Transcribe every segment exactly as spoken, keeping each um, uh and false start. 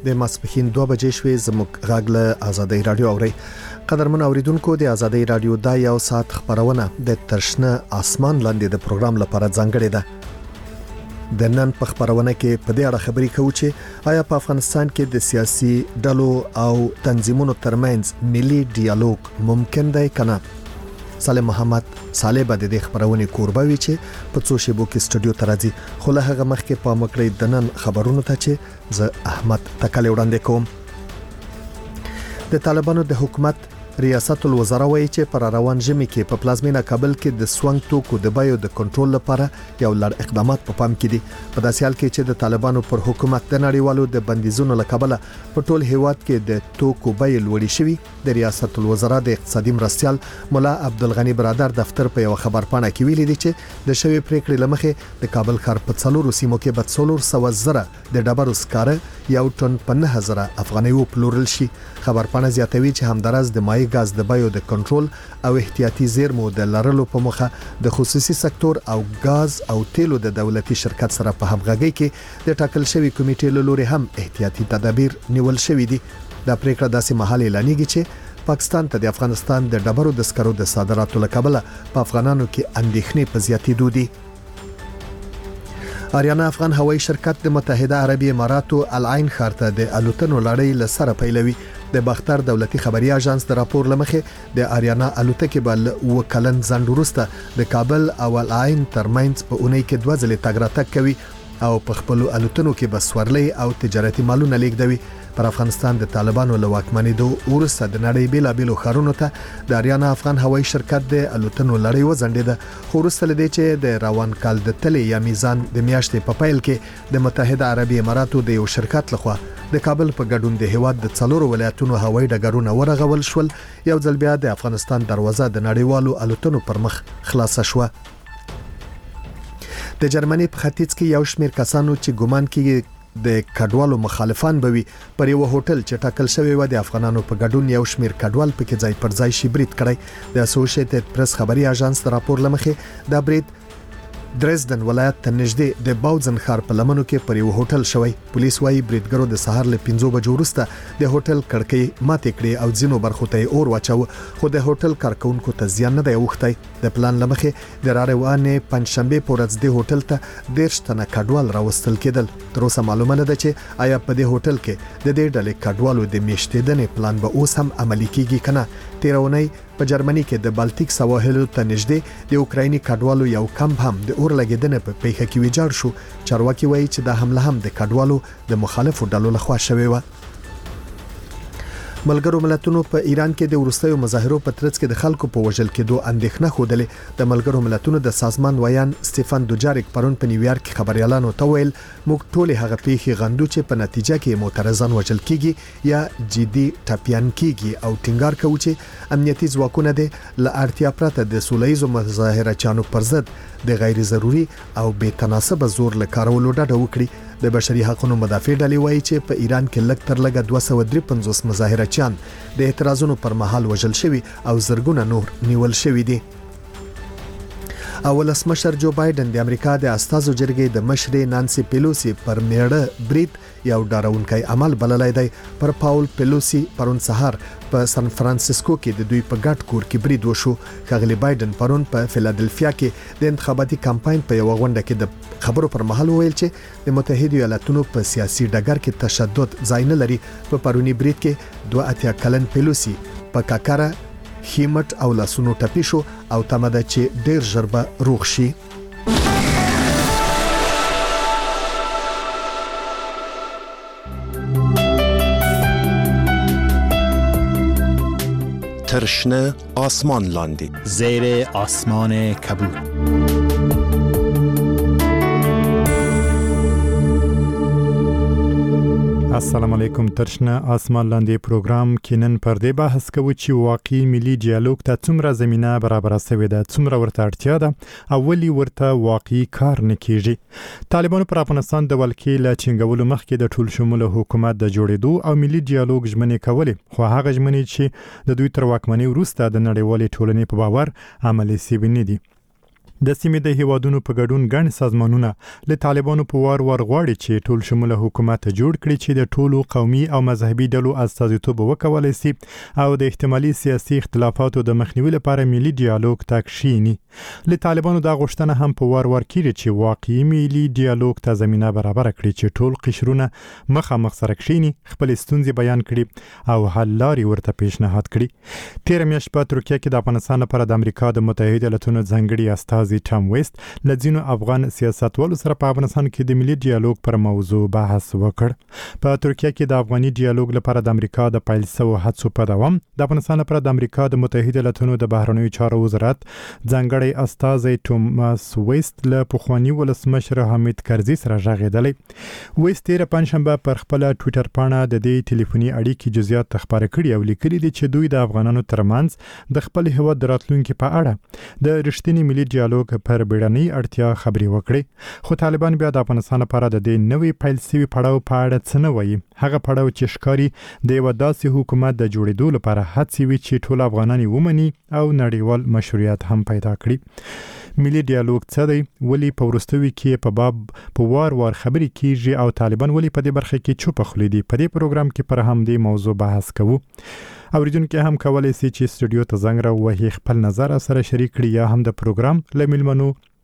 د ماسپښین دوه بجې شوې. زموږ غږ له آزادۍ رادیو اوري. قدرمن اوریدونکو، د آزادۍ رادیو دا یو ساعت خبرونه د ترشنه اسمان لاندې د پروګرام لپاره ځانګړې ده. د نن په خبرونه کې په دې اړه خبرې کوو چې آیا په افغانستان کې د سیاسي ډلو او تنظیمونو ترمنځ ملي ډیالوګ ممکن دی کنه. سالم محمد صالح به د خبرونه کوربه وي چې په څو شیبو کې استودیو ته راځي. خو له هغه مخکې په مکړې د نن خبرونو ته چې زه احمد تکل وړاندې کوم. د طالبانو د حکومت ریاست الوزرا وایي چې پر روان ژمي کې په پلازمینه کابل کې د سوانګ توکو د بیو د کنټرول لپاره یو لړ اقدامات په پام کې دي. په داسې حال کې چې د طالبانو پر حکومت د نړیوالو د بندیزونو لکبله په ټول هیواد کې د توکو بیې لوړې شوي. د ریاست الوزرا د اقتصادي مرستيال مولا عبدالغنی برادر دفتر په یو خبرپاڼه کې ویلي دي چې د شوی پریکړې لمخې د کابل ښار په څلورو سیمو کې به څلور سوه زره د ډبرو سکاره یو ټن په نه هزار افغانۍ وپلورل شي. خبرپاڼه زیاتوي چې همدارس د مایع غاز د بیو د کنټرول او احتیاطي زیرمو د لرلو په مخه د خصوصي سکتور او غاز او تیلو د دولتي شرکت سره په همغږي کې د ټاکل شوی کمیټې له لوري هم احتیاطي تدابیر نیول شوی دي. دا پریکړه داسې مهال اعلانېږي چې پاکستان ته د افغانستان د ډبرو د سکرو د صادراتو لکبله په افغانانو کې اندېښنې په زیاتېدو دي. آریانا افغان هوایي شرکت د متحده عربی اماراتو العین ښار ته د الوتنو لړۍ له سره پیلوي. د باختر دولتي خبري اژانس د راپور لمخې د آریانا الوتکې بل وکلن ځند وروسته د کابل او العین ترمنځ په اونۍ کې دوه ځلې تګ راتګ کوي او په خپل الوتنو کې بسورلي او تجارتي مالونه لیږدوي. پر افغانستان د طالبانو له واکمنېدو وروسته د نړۍ بیلابېلو ښارونو ته د آریانا افغان هوایي شرکت د الوتنو لړۍ وځنډېده. خو وروسته لدې چې د روان کال د تلې یا میزان د میاشتې په پیل کې د متحده عربی اماراتو د یو شرکت لخوا د کابل په ګډون د هیواد د څلورو ولایتونو هوایي ډګرونه ورغول شول، یو ځل بیا د افغانستان دروازه د نړیوالو الوتنو پر مخ خلاصه شوه. د جرمني په ختیځ کې یو شمېر کسانو چې ګومان کېږي د کډوالو مخالفان بوي پر یو هوټل چې ټاکل شوی و د افغانانو په ګډون یو شمېر کډوال پکې ځای پر ځای شي برید کړی. د اسوسییټډ پریس خبري اژانس د راپور لمخې دا برید درزدن ولایت ته نږدې د باوزن ښار په لمنو کې پر یو هوټل شوی. پولیس وايي بریدګرو د سهار له پنځو بجو وروسته د هوټل کړکۍ ماتې کړې او ځینو برخو ته اور واچو، خو د هوټل کارکونکو ته زیان نه دی اوښتی. د پلان لمخې د راروانې پنځشنبه په ورځ د هوټل ته دیرش تنه کډوال راوستل کېدل. تر اوسه معلومه نه ده چې آیا په دې هوټل کې د دې ډلې کډوالو د میشتېدنې پلان به اوس هم عملي کیږي کنه. تیرونی په جرمني کې د بالټیک سواحلو ته نږدې د اوکرایني کډوالو یو کمپ هم د اور لګیدنې په پیښه کې ویجاړ شو. چارواکي وایي چې دا حمله هم د کډوالو د مخالفو ډلو لخوا شوې و. ملګرو ملتونو په ایران کې د وروستیو مظاهرو په ترڅ کې د خلکو په وژل کېدو اندېښنه خوده. د ملګرو ملتونو د سازمان ویان سټيفن دوجاریک پرون په نیویارک کې خبريالانو ته ویل موږ ټول هغه پیښې غندو چې په نتیجه کې معترضان وژل کیږي یا جدي ټاپیان کیږي او ټینګار کوي چې امنیتي ځواکونه د لارتیا پرته د سولهیزو مظاهره چانو پر ضد د غیر ضروري او بې تناسب زور لکارولو ډډه وکړي. د بشري حقوقو مدافع ډلې وایي چې په ایران کې لږ تر لږه دوه سوه درې پنځوس مظاهره چان د اعتراضونو پر مهال وژل شوي او زرګونه نور نیول شوي دي. ولسمشر جو بایدن د امریکا د استازو جرګې د مشرې نانسي پیلوسی پر میړه برید یو ډاروونکی عمل بللی دی. پر پاول پیلوسی پرون سهار په سان فرانسیسکو کې د دوی په ګډ کور کې برید وشو. ښاغلي بایدن پرون په فیلادلفیا کې د انتخاباتي کمپاین په یو غونډه کې د خبرو پر مهال ویل چې د متحده ایالاتونو په سیاسي ډګر کې تشدد ځای نه لري. په پرونی برید کې دوه اتیا کلن پیلوسی په کاکاره خیمت او لاسونو ټپي شو او تمه ده چې ډیر ژر به روغ شي. ترشنه آسمان لاندې زیر آسمان کبود. السلام علیکم. ترشنه آسمان لاندې پروګرام کې نن پر دې بحث کوو چې واقعي ملي ډیالوګ ته څومره زمينه برابر شوې ده، څومره ورته اړتیا ده او ولې ورته واقعي کار نه کیږي. طالبانو پر افغانستان د ولکې له چنګولو مخکې د ټول شموله حکومت د جوړېدو او ملي ډیالوګ ژمنې کولې، خو هغه ژمنې چې د دوی تر واکمنۍ وروسته د نړیوالې ټولنې په باور عملي شوې نه دي. د سیمې د هیوادونو په ګډون ګڼ سازمانونه له طالبانو په وار وار غواړي چې ټول شموله حکومت جوړ کړي چې د ټولو قومي او مذهبي ډلو استازیتوب وکولای شي او د احتمالي سیاسي اختلافاتو د مخنیوي لپاره ملي ډیالوګ ته کښینی. له طالبانو دا غوښتنه هم په وار وار کړي چې واقعي ملي ډیالوګ ته زمينه برابر کړي چې ټول قشرونه مخامخ سره کښینی، خپل ستونزې بیان کړي او حل لارې ورته پیشنهاد کړي. تیر میاشت په ترکیه کې د افغانستان لپاره د امریکا د متحده ایالاتونو ځانګړي استازي ټام ویست لځینو افغان سیاستوالو سره په افغانستان کې د ملي ډیالوګ پر موضوع بحث وکړ. په ترکیه کې د افغاني ډیالوګ لپاره د امریکا د پیل سو هڅو په دوام د افغانستان لپاره د امریکا د متحده ایالاتونو د بهرنیو چارو وزارت ځانګړي استازي ټاماس ویست له پخوانی ولسمشر حامد کرزي سره راغېدلی. ویست تیر پنځشنبه پر خپل ټوئیټر پاڼه د دې ټلیفوني اړیکې جزئیات خبرې کړي او لیکلي دي چې دوی د افغانانو ترمنځ د خپل هیواد راتلونکو په اړه د رښتینی ملي ډیالوګ پر بیړنۍ اړتیا خبرې وکړي. خو طالبان بیا د افغانستان لپاره د دې نوې پیل شوي پړاو په اړه څه نه وایي. هغه پړاو چې ښکاري د یو داسې حکومت د جوړېدو لپاره هڅې وي چې ټول افغانان ومني او نړیوال مشروعیت هم پیدا کړي. ملي ډیالوګ څه دی؟ ولې په وروستیو کې په باب په وار وار خبرې کیږي او طالبان ولې په دې برخه کې چوپ خولي دي؟ په دې پروګرام کې پر همدې موضوع بحث کوو. اوریدونکو هم کولای شي چې استودیو ته زنګ راوهي، خپل نظر سره شریک کړي یا هم د پروګرام لملمنو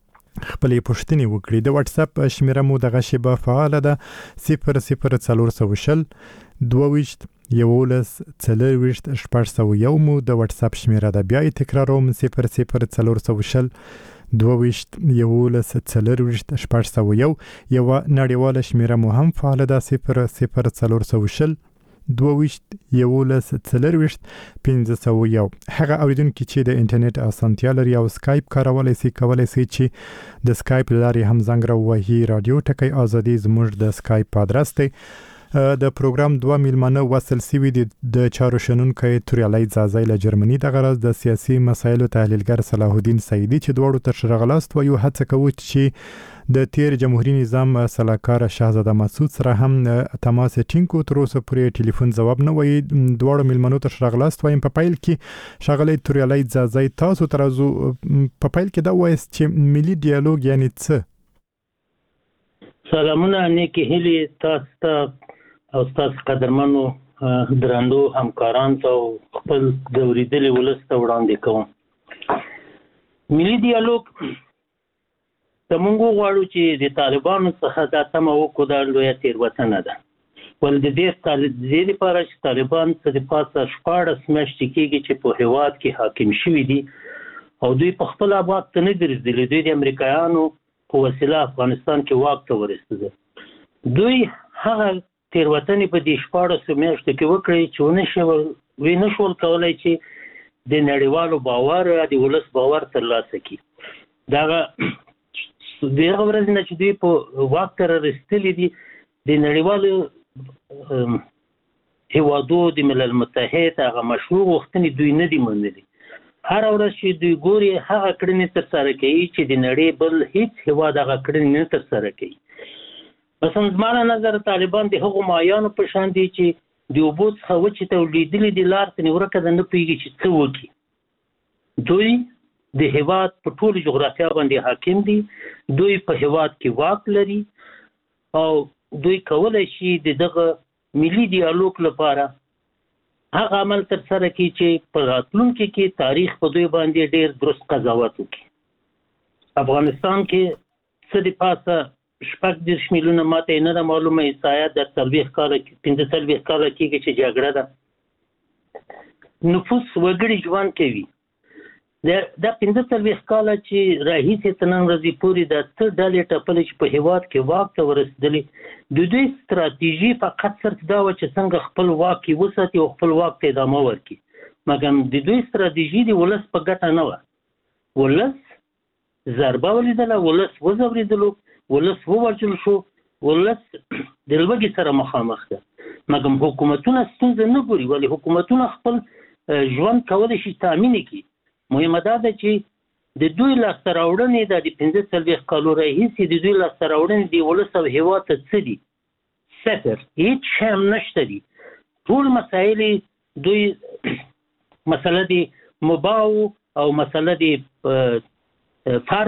خپلې پوښتنې وکړي. د واتس اپ شمیره مو دغه شیبه فعال ده صفر صفر څلور سوه شل دوه ویشت یولس څلورویشت شپږ سوه یو مو د واتس اپ شمیره ده. بیا یې تکراروم صفر صفر څلور سوه شل دوه ویشت یولس څلورویشت شپږ سوه یو. یوه نړیواله شمیره مو هم فعال ده صفر صفر څلور سوه شل دوه ویشت یولس څلورویشت پنځه سوه یو. هغه اوریدونکو چې د انټرنیټ اسانتیا لري او سکایپ کارولای شي کولای شي چې د سکایپ لارې هم زنګ راوهي. رادیو ټکی ازادي زموږ د سکایپ ادرس دی. د پروګرام دوه میلمانه وصل سوي دي د چارو شنونکی توریالای زازای له جرمني د غرض د سیاسي مسایلو تحلیلګر صلاح الدین سعیدي چې دواړو ته شرغلاست وایو. هڅه کوو چې د تیر جمهوریت نظام سلاکار شاهزاده مسعود سره هم تماس ټینګ تر اوسه پورې ټلیفون جواب نه وایي. دواړو میلمنو ته شرغلاست وایم. په پیل کې شاغلی توریالای زازای تاسو ترازو په پیل کې دا وایست چې ملي ډیالوګ یعنی څه؟ سلامونه نیکی هیلی تاسو ته او تاسو قدرمنو درندو همکاران ته خپل د اوریدلي ولس ته وړاندې کوم. ملي ډیالوګ د مونږ غواړو چې د طالبانو څخه دا تمه وکړو دا لویه تېروتنه ده. ول د دې لپاره چې طالبان څه د پاسه شپاړس میاشتې کېږي چې په هېواد کې حاکم شوي دي او دوی په خپل اباد ته نه ګرځېدلي. دوی د امریکایانو په وسیله افغانستان کې واک ته ورسېدل. دوی هغه تېروتنې په دې شپاړسو میاشتو کې وکړې چې ونه شول وی نه شول کولی چې د نړیوالو باور د ولس باور ترلاسه کړي. دغه دغه ورځ نه چې دوی په واک ته رسېدلي دي د نړیوالو هیوادو د ملل متحد هغه مشروع غوښتنې دوی نه دي منلي. هر ورځ چې دوی ګوري هغه کړنې ترسره کوي چې د نړۍ بل هیڅ هیواد هغه کړنې نه ترسره کوي. مثلا زما له نظره طالبان د هغو مایانو په شان دي چې د اوبو څخه وچې تولیدلي دي لار ته ورکه ده نه پوهېږي چې څه وکړي. دوی د هیواد په ټولو جغرافیا باندې حاکم دي. دوی په هیواد کې واک لري او دوی کولی شي د دغه ملي ډیالوګ لپاره هغه عمل ترسره کړي چې په راتلونکي کې تاریخ په دوی باندې ډېر درست قضاوت وکړي. افغانستان کې څه د پاسه شپږ دېرش میلیونه ماته یې نه ده معلومه عیسایت در څلوېښت کاله پنځه څلوېښت کاله کېږي چې جګړه ده. نفوس وګړي ژوند کوي. دا پنځه څلوېښت کاله چې راهیسې تر نن ورځې پورې دا څه ډلې ټپلې چې په هېواد کې واک ته ورسېدلې د دوی ستراتیژي فقط صرف دا وه چې څنګه خپل واک یې وساتي او خپل واک ته ادامه ورکړي. مګر د دوی ستراتیژي د ولس په ګټه نه وه. ولس ضربه ولیدله، ولس وځورېدلو، ولس ووژل شو، ولس د لوږې سره مخامخ ده. مګر حکومتونه ستونزه نه ګوري، ولې حکومتونه خپل ژوند کولی شي تامین کړي. مهمه دا ده چې د دوی لاسته راوړنې دا د پنځه څلوېښت کالو راهیسې د دوی لاسته راوړنې د ولس او هېواد ته څه دي؟ صفر. هېڅ شی هم نشته دي. ټول مسایل دوی مسله د مباح او مسله د فرض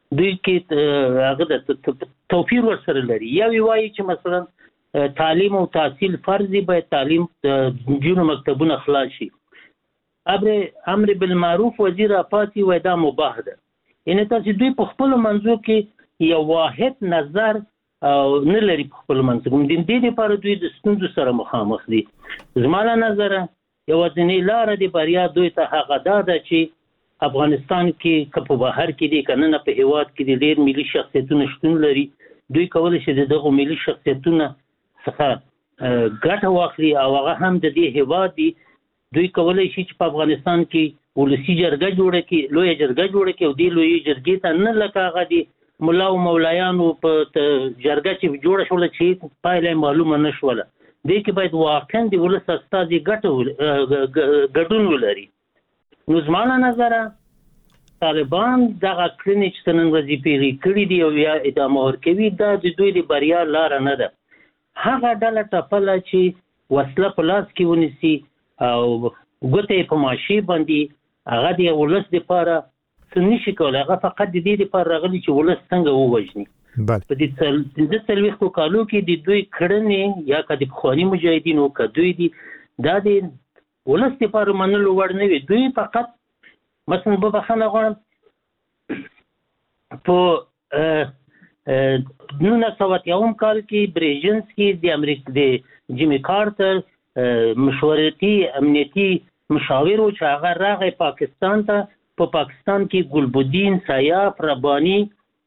دوی کې هغه د توفیر ورسره لري. یا وایي چې مثلا تعلیم او تحصیل فرض دی، باید تعلیم جنو مکتبونه خلاص شي. امر امر بالمعروف وزیر افاتی وای دا مباح ده. یعنی تاسو دوی په خپل منځو کې یو واحد نظر او نه لري په خپل منځ کې. د دې لپاره دوی د ستونزو سره مخامخ دي. زما له نظره یوازینۍ لاره د بریا دوی ته هغه ده چې افغانستان کې که په بهر کې دي که نه په هیواد کې دي ډېر ملي شخصیتونه شتون لري. دوی کولی شي د دغو ملي شخصیتونه څخه ګټه واخلي او هغه هم د دې هیواد دي. دوی کولی شي چې په افغانستان کې ولسي جرګه جوړه کړي، لویه جرګه جوړه کړي او دې لویې جرګې ته نه لکه هغه دي ملا او مولایانو په جرګه چې جوړه شوله چې پایله معلومه نه شوله. دې کې باید واقعا د ولس استازي ګټه ګډون ولري. نو زما له نظره طالبان دغه کړنې چې نن ورځې پیلې کړي دي او یا ادامه ورکوي دا د دوی د بریا لاره نه ده. هغه ډله ټپله چې وسله په لاس کې ونیسي او ګوتې په ماشي باندې هغه د ولس دپاره نشي کولی، هغه فقط د دې لپاره راغلي چې ولس څنګه ووژني. په دې څلوېښتو کالو کې د دوی کړنې یا که د پخواني مجاهدینو که دوی دي دا د ولس لپاره منلو وړ نه وي. دوی فقط مثلا به بخښنه غواړم په نولس سوه اتیاوم کال کې بریژنسکي د امریکا د جیمي کارتر مشورتي امنیتي مشاور و چې هغه راغی پاکستان ته. په پاکستان کې ګلبدین، سیاف، رباني،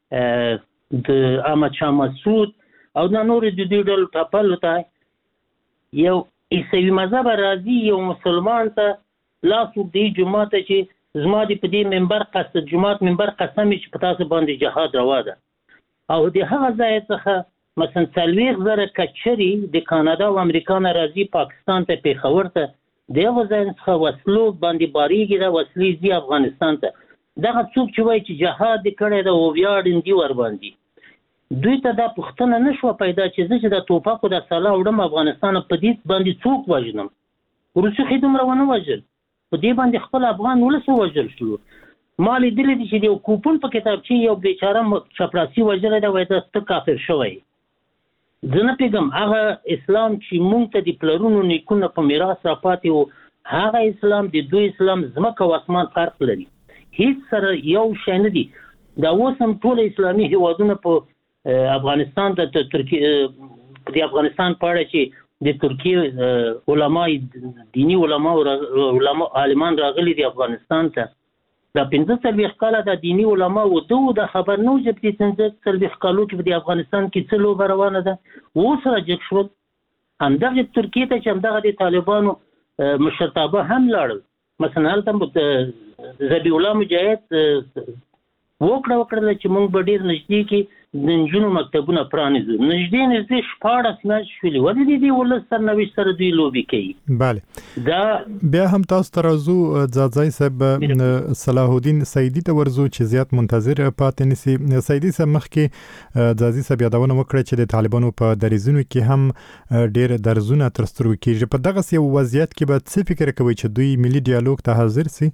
د احمد شاه مسعود او د نورو د دوی ډلو ټپلو ته یو عیسوي مذهب راځي یو مسلمان ته لاس اوږدوي جومات ته چې زما د په دې منبر قصد جومات منبر قسم چې په تاسو باندې جهاد روا ده. او د هغه ځای څخه مثلا څلوېښت زره کچري د کانادا او امریکا نه راځي پاکستان ته، پېښور ته، د هغو ځای څخه وسلو باندې بارېږي دا وسلې ځي افغانستان ته. دغه څوک چې وایي چې جهاد یې کړی ده او ویاړ دي ورباندې دوی ته دا پوښتنه نه شوه پیدا چې زه چې د ټوپکو د سلا وړم افغانستان په دې باندې څوک وژنم. روسي خې دومره ونه وژل، په دې باندې خپل افغان ولس ووژل شو. ما لیدلی دي چې د یو کوپن په کتابچې یو بیچاره چپړاسي وژلی ده، وایي ته کافر شوی. زه نه پوهېږم هغه اسلام چې موږ ته د پلرونو نیکونه په میراث راپاتې وو هغه اسلام د دوی اسلام ځمکه او اسمان فرق لري، هیڅ سره یو شی نه دي. دا اوس هم ټول اسلامي هیوادونه په افغانستان د ترکیه د افغانستان په اړه چې د ترکیه علما دینی علما او عالمان راغلي دي افغانستان ته. دا پنځه څلوېښت کاله د دیني علما و دو د خبر نه و چې په پنځه څلوېښت کالو کې په د افغانستان کې څه لوبه روانه ده. اوس راجګ شول. همدغه ترکیې ته چې همدغه د طالبانو مشرتابه هم لاړل، مثلا هلته ذبیح الله مجاهد وکړه وکړله چې موږ به ډېر نږدې کې د نجونو مکتبونه پرانیزو. نږدې نږدې شپاړس میاشتې شولې، ولې د دې ولس سرنوشت سره دوی لوبې کوي؟ بله دا بیا هم تاسو ته راځو ځاځی صاحب صلاح الدین سیدي ته ورځو چې زیات منتظر پاتې نسی. سیدي صاحب مخکې ځاځی صاحب یادونه وکړه چې د طالبانو په دریځونو کې هم ډېر درزونه تر سترګو کېږي. په دغسې یو وضعیت کې به څه فکر کوئ چې دوی ملي ډیالوګ ته حاضر سي؟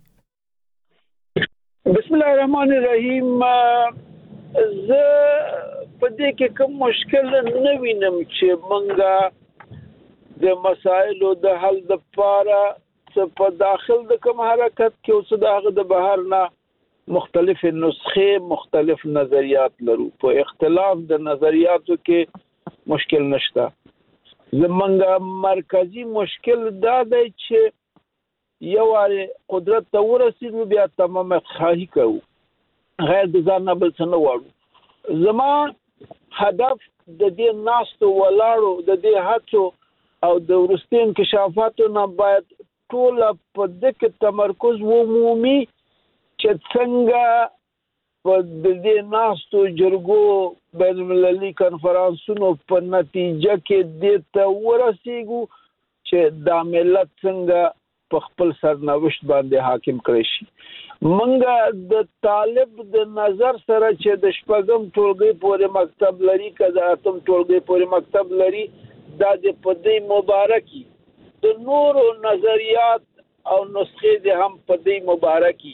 بسم الله الرحمن الرحیم. زه په دې کې کوم مشکل نه وینم چې مونږه د مسایلو د حل لپاره څه په داخل د کوم حرکت کې اوس د هغه د بهر نه مختلف نسخې مختلف نظریات لرو. په اختلاف د نظریاتو کې مشکل نشته. زمونږ مرکزی مشکل دا دی چې یو واره قدرت ته ورسېږو بیا تمام خواهی کوو، غیر د ځان نه بل څه نه غواړو. زما هدف د دې ناستو ولاړو د دې هڅو او د وروستي انکشافاتو نه باید ټوله په دې کې تمرکز ومومي چې څنګه په دې ناستو جرګو بین المللي کنفرانسونو په نتیجه کې دې ته ورسېږو چې دا ملت څنګه په خپل سرنوشت باندې حاکم کړی شي. منګه د طالب د نظر سره چې د شپږم ټولګي پورې مکتب لري که د اتم ټولګي پورې مکتب لري دا د په دې مبارکي د نورو نظریات او نسخې د هم په دې مبارکي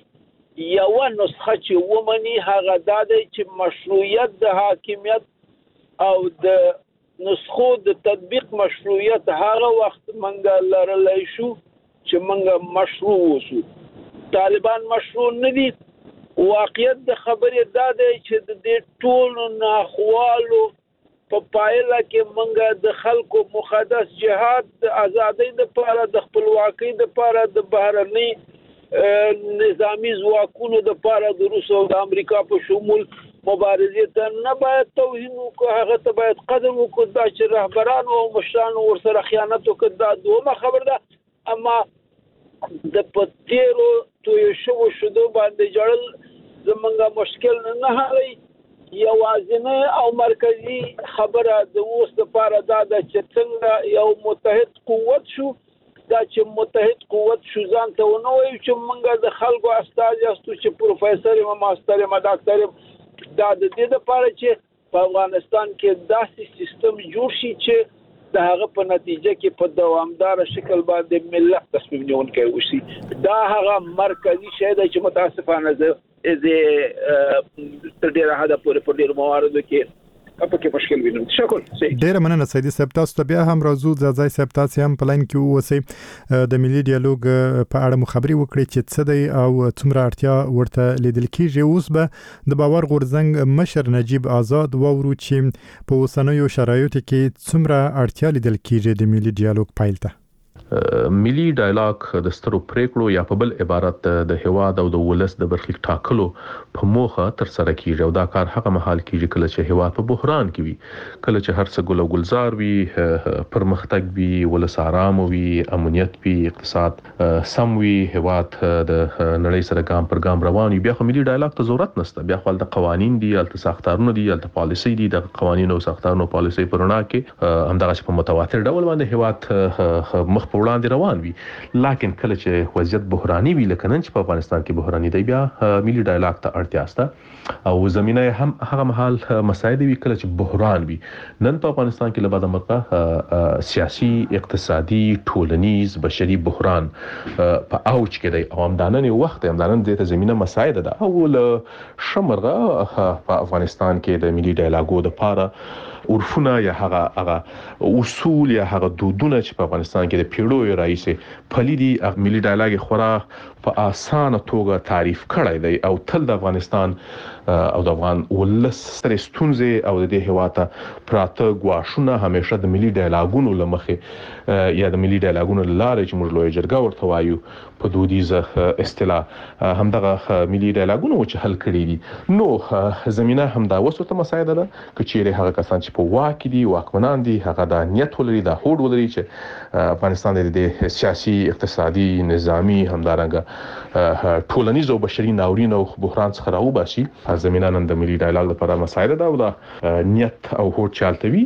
یو نسخه چې ومني هغه دا دی چې مشروعیت د حاکمیت او د نسخو د تطبیق مشروعیت هغه وخت منګه لرلای شو چې منګه مشروع وسو. طالبان مشروع نه دي. واقعیت د خبرې دا دی چې د دې ټولو ناخوالو په پایله کې منګه د خلکو مقدس جهاد د ازادۍ لپاره د خپلواکۍ لپاره د بهرني نظامی ځواکونو لپاره د روس او د امریکا په شمول مبارزې ته نه باید توهین وکړو، هغه ته باید قدر وکړو. دا چې رهبران او مشران ورسره خیانت وکړي دا دومره خبر ده. اما د پتیرو توی شو شدو باندې جوړل زمونږه مشکل نه هغوی یوازینه او مرکزی خبره د اوس لپاره دا ده چې څنګه یو متحد قوت شو. دا چې متحد قوت شو ځان ته ونه وایو چې موږ د خلکو استازي یاستو چې پروفیسور یم ماستر یم ډاکټر یم. دا د دې لپاره چې په افغانستان کې داسې سیستم جوړ شي چې د هغه په نتیجه کې په دوامدار شکل باندې ملت تصمیم نیونکی وشي. دا هغه مرکزی شی دی چې متاسفانه زه تر ډیره حده پورې په ډیرو مواردو کې په کې مشکل وینم. شکر. ډیره مننه سیدي صاحب. تاسو ته بیا هم راځو د ځای صاحب تاسو هم پلان کې اوسئ د ملي ډیالوګ په اړه مخابري وکړي چې څه دی او څومره اړتیا ورته لیدل کیږي. اوس به د باور غورځنګ مشر نجیب آزاد وورو چې په اوسنیو شرایطو کې څومره اړتیا لیدل کیږي د ملي ډیالوګ پایل ته. ملي ډایلاګ د سترو پریکړو یا په بل عبارت د هواد او د ولس د برخلیک ټاکلو په موخه تر سره کیږي او دا کار هغه مهال کیږي کله چې هواد په بحران کې وي، کله چې هر څه ګل او گلزار وي، پرمختګ وي، ولس آرام وي، امنیت وي، اقتصاد سم وي، هواد د نړۍ سره ګام پر ګام روان وي. بیا خو ملي ډایلاګ ته ضرورت نشته. بیا خو د قوانین دي، الته ساختارونه دي، الته پالیسي دي. د قوانینو او ساختارونو پالیسي پرونه کې همدغه په متواتر ډول باندې هواد مخ وړاندې روان وي. لکه کله چې وضعیت بحراني وي لکه نن چې په افغانستان کې بحراني دی، بیا ملي ډایلاګ ته اړتیا شته او زمينه هم هغه مهال مساعد وي کله چې بحران وي. نن په افغانستان کې لبعد مرقه سیاسي، اقتصادي، ټولنیز، بشري بحران په اوج کې دی او همدانن وخت همدانن د زمينه مساعد ده او شمرغه په افغانستان کې د ملي ډایلاګو د لپاره عرفونه یا هغه هغه اصول یا هغه دودونه چې په افغانستان کې د پیړیو راهیسې پلي دي ملي ډایلاګ خورا په اسانه توګه تعریف کړی دی او تل د افغانستان او د افغان ولس سره ستونزې او د دې هواته پراته غواښونه همیشه د ملي ډایلاګونو لمخې یا د ملي ډایلاګونو لاره چې موږ لوی جرګه ورته وایو په دودیزه اصطلاح همدغه ملي ډایلاګونو چې حل کړی دي. نو زمينه همدا وسوته مساعده ده کچېره هغه کسان چې په واک دي، واکمنان دي، هغه د نیت ولري، د هوډ ولري چې افغانستان د سیاسي، اقتصادي، نظامی همدارنګه ټولنیز او بشري ناورین او بحران څخه راوباسي. زمينه نن د ملي ډایلاګ لپاره مساعده ده او د نیت او هوډ چالتوي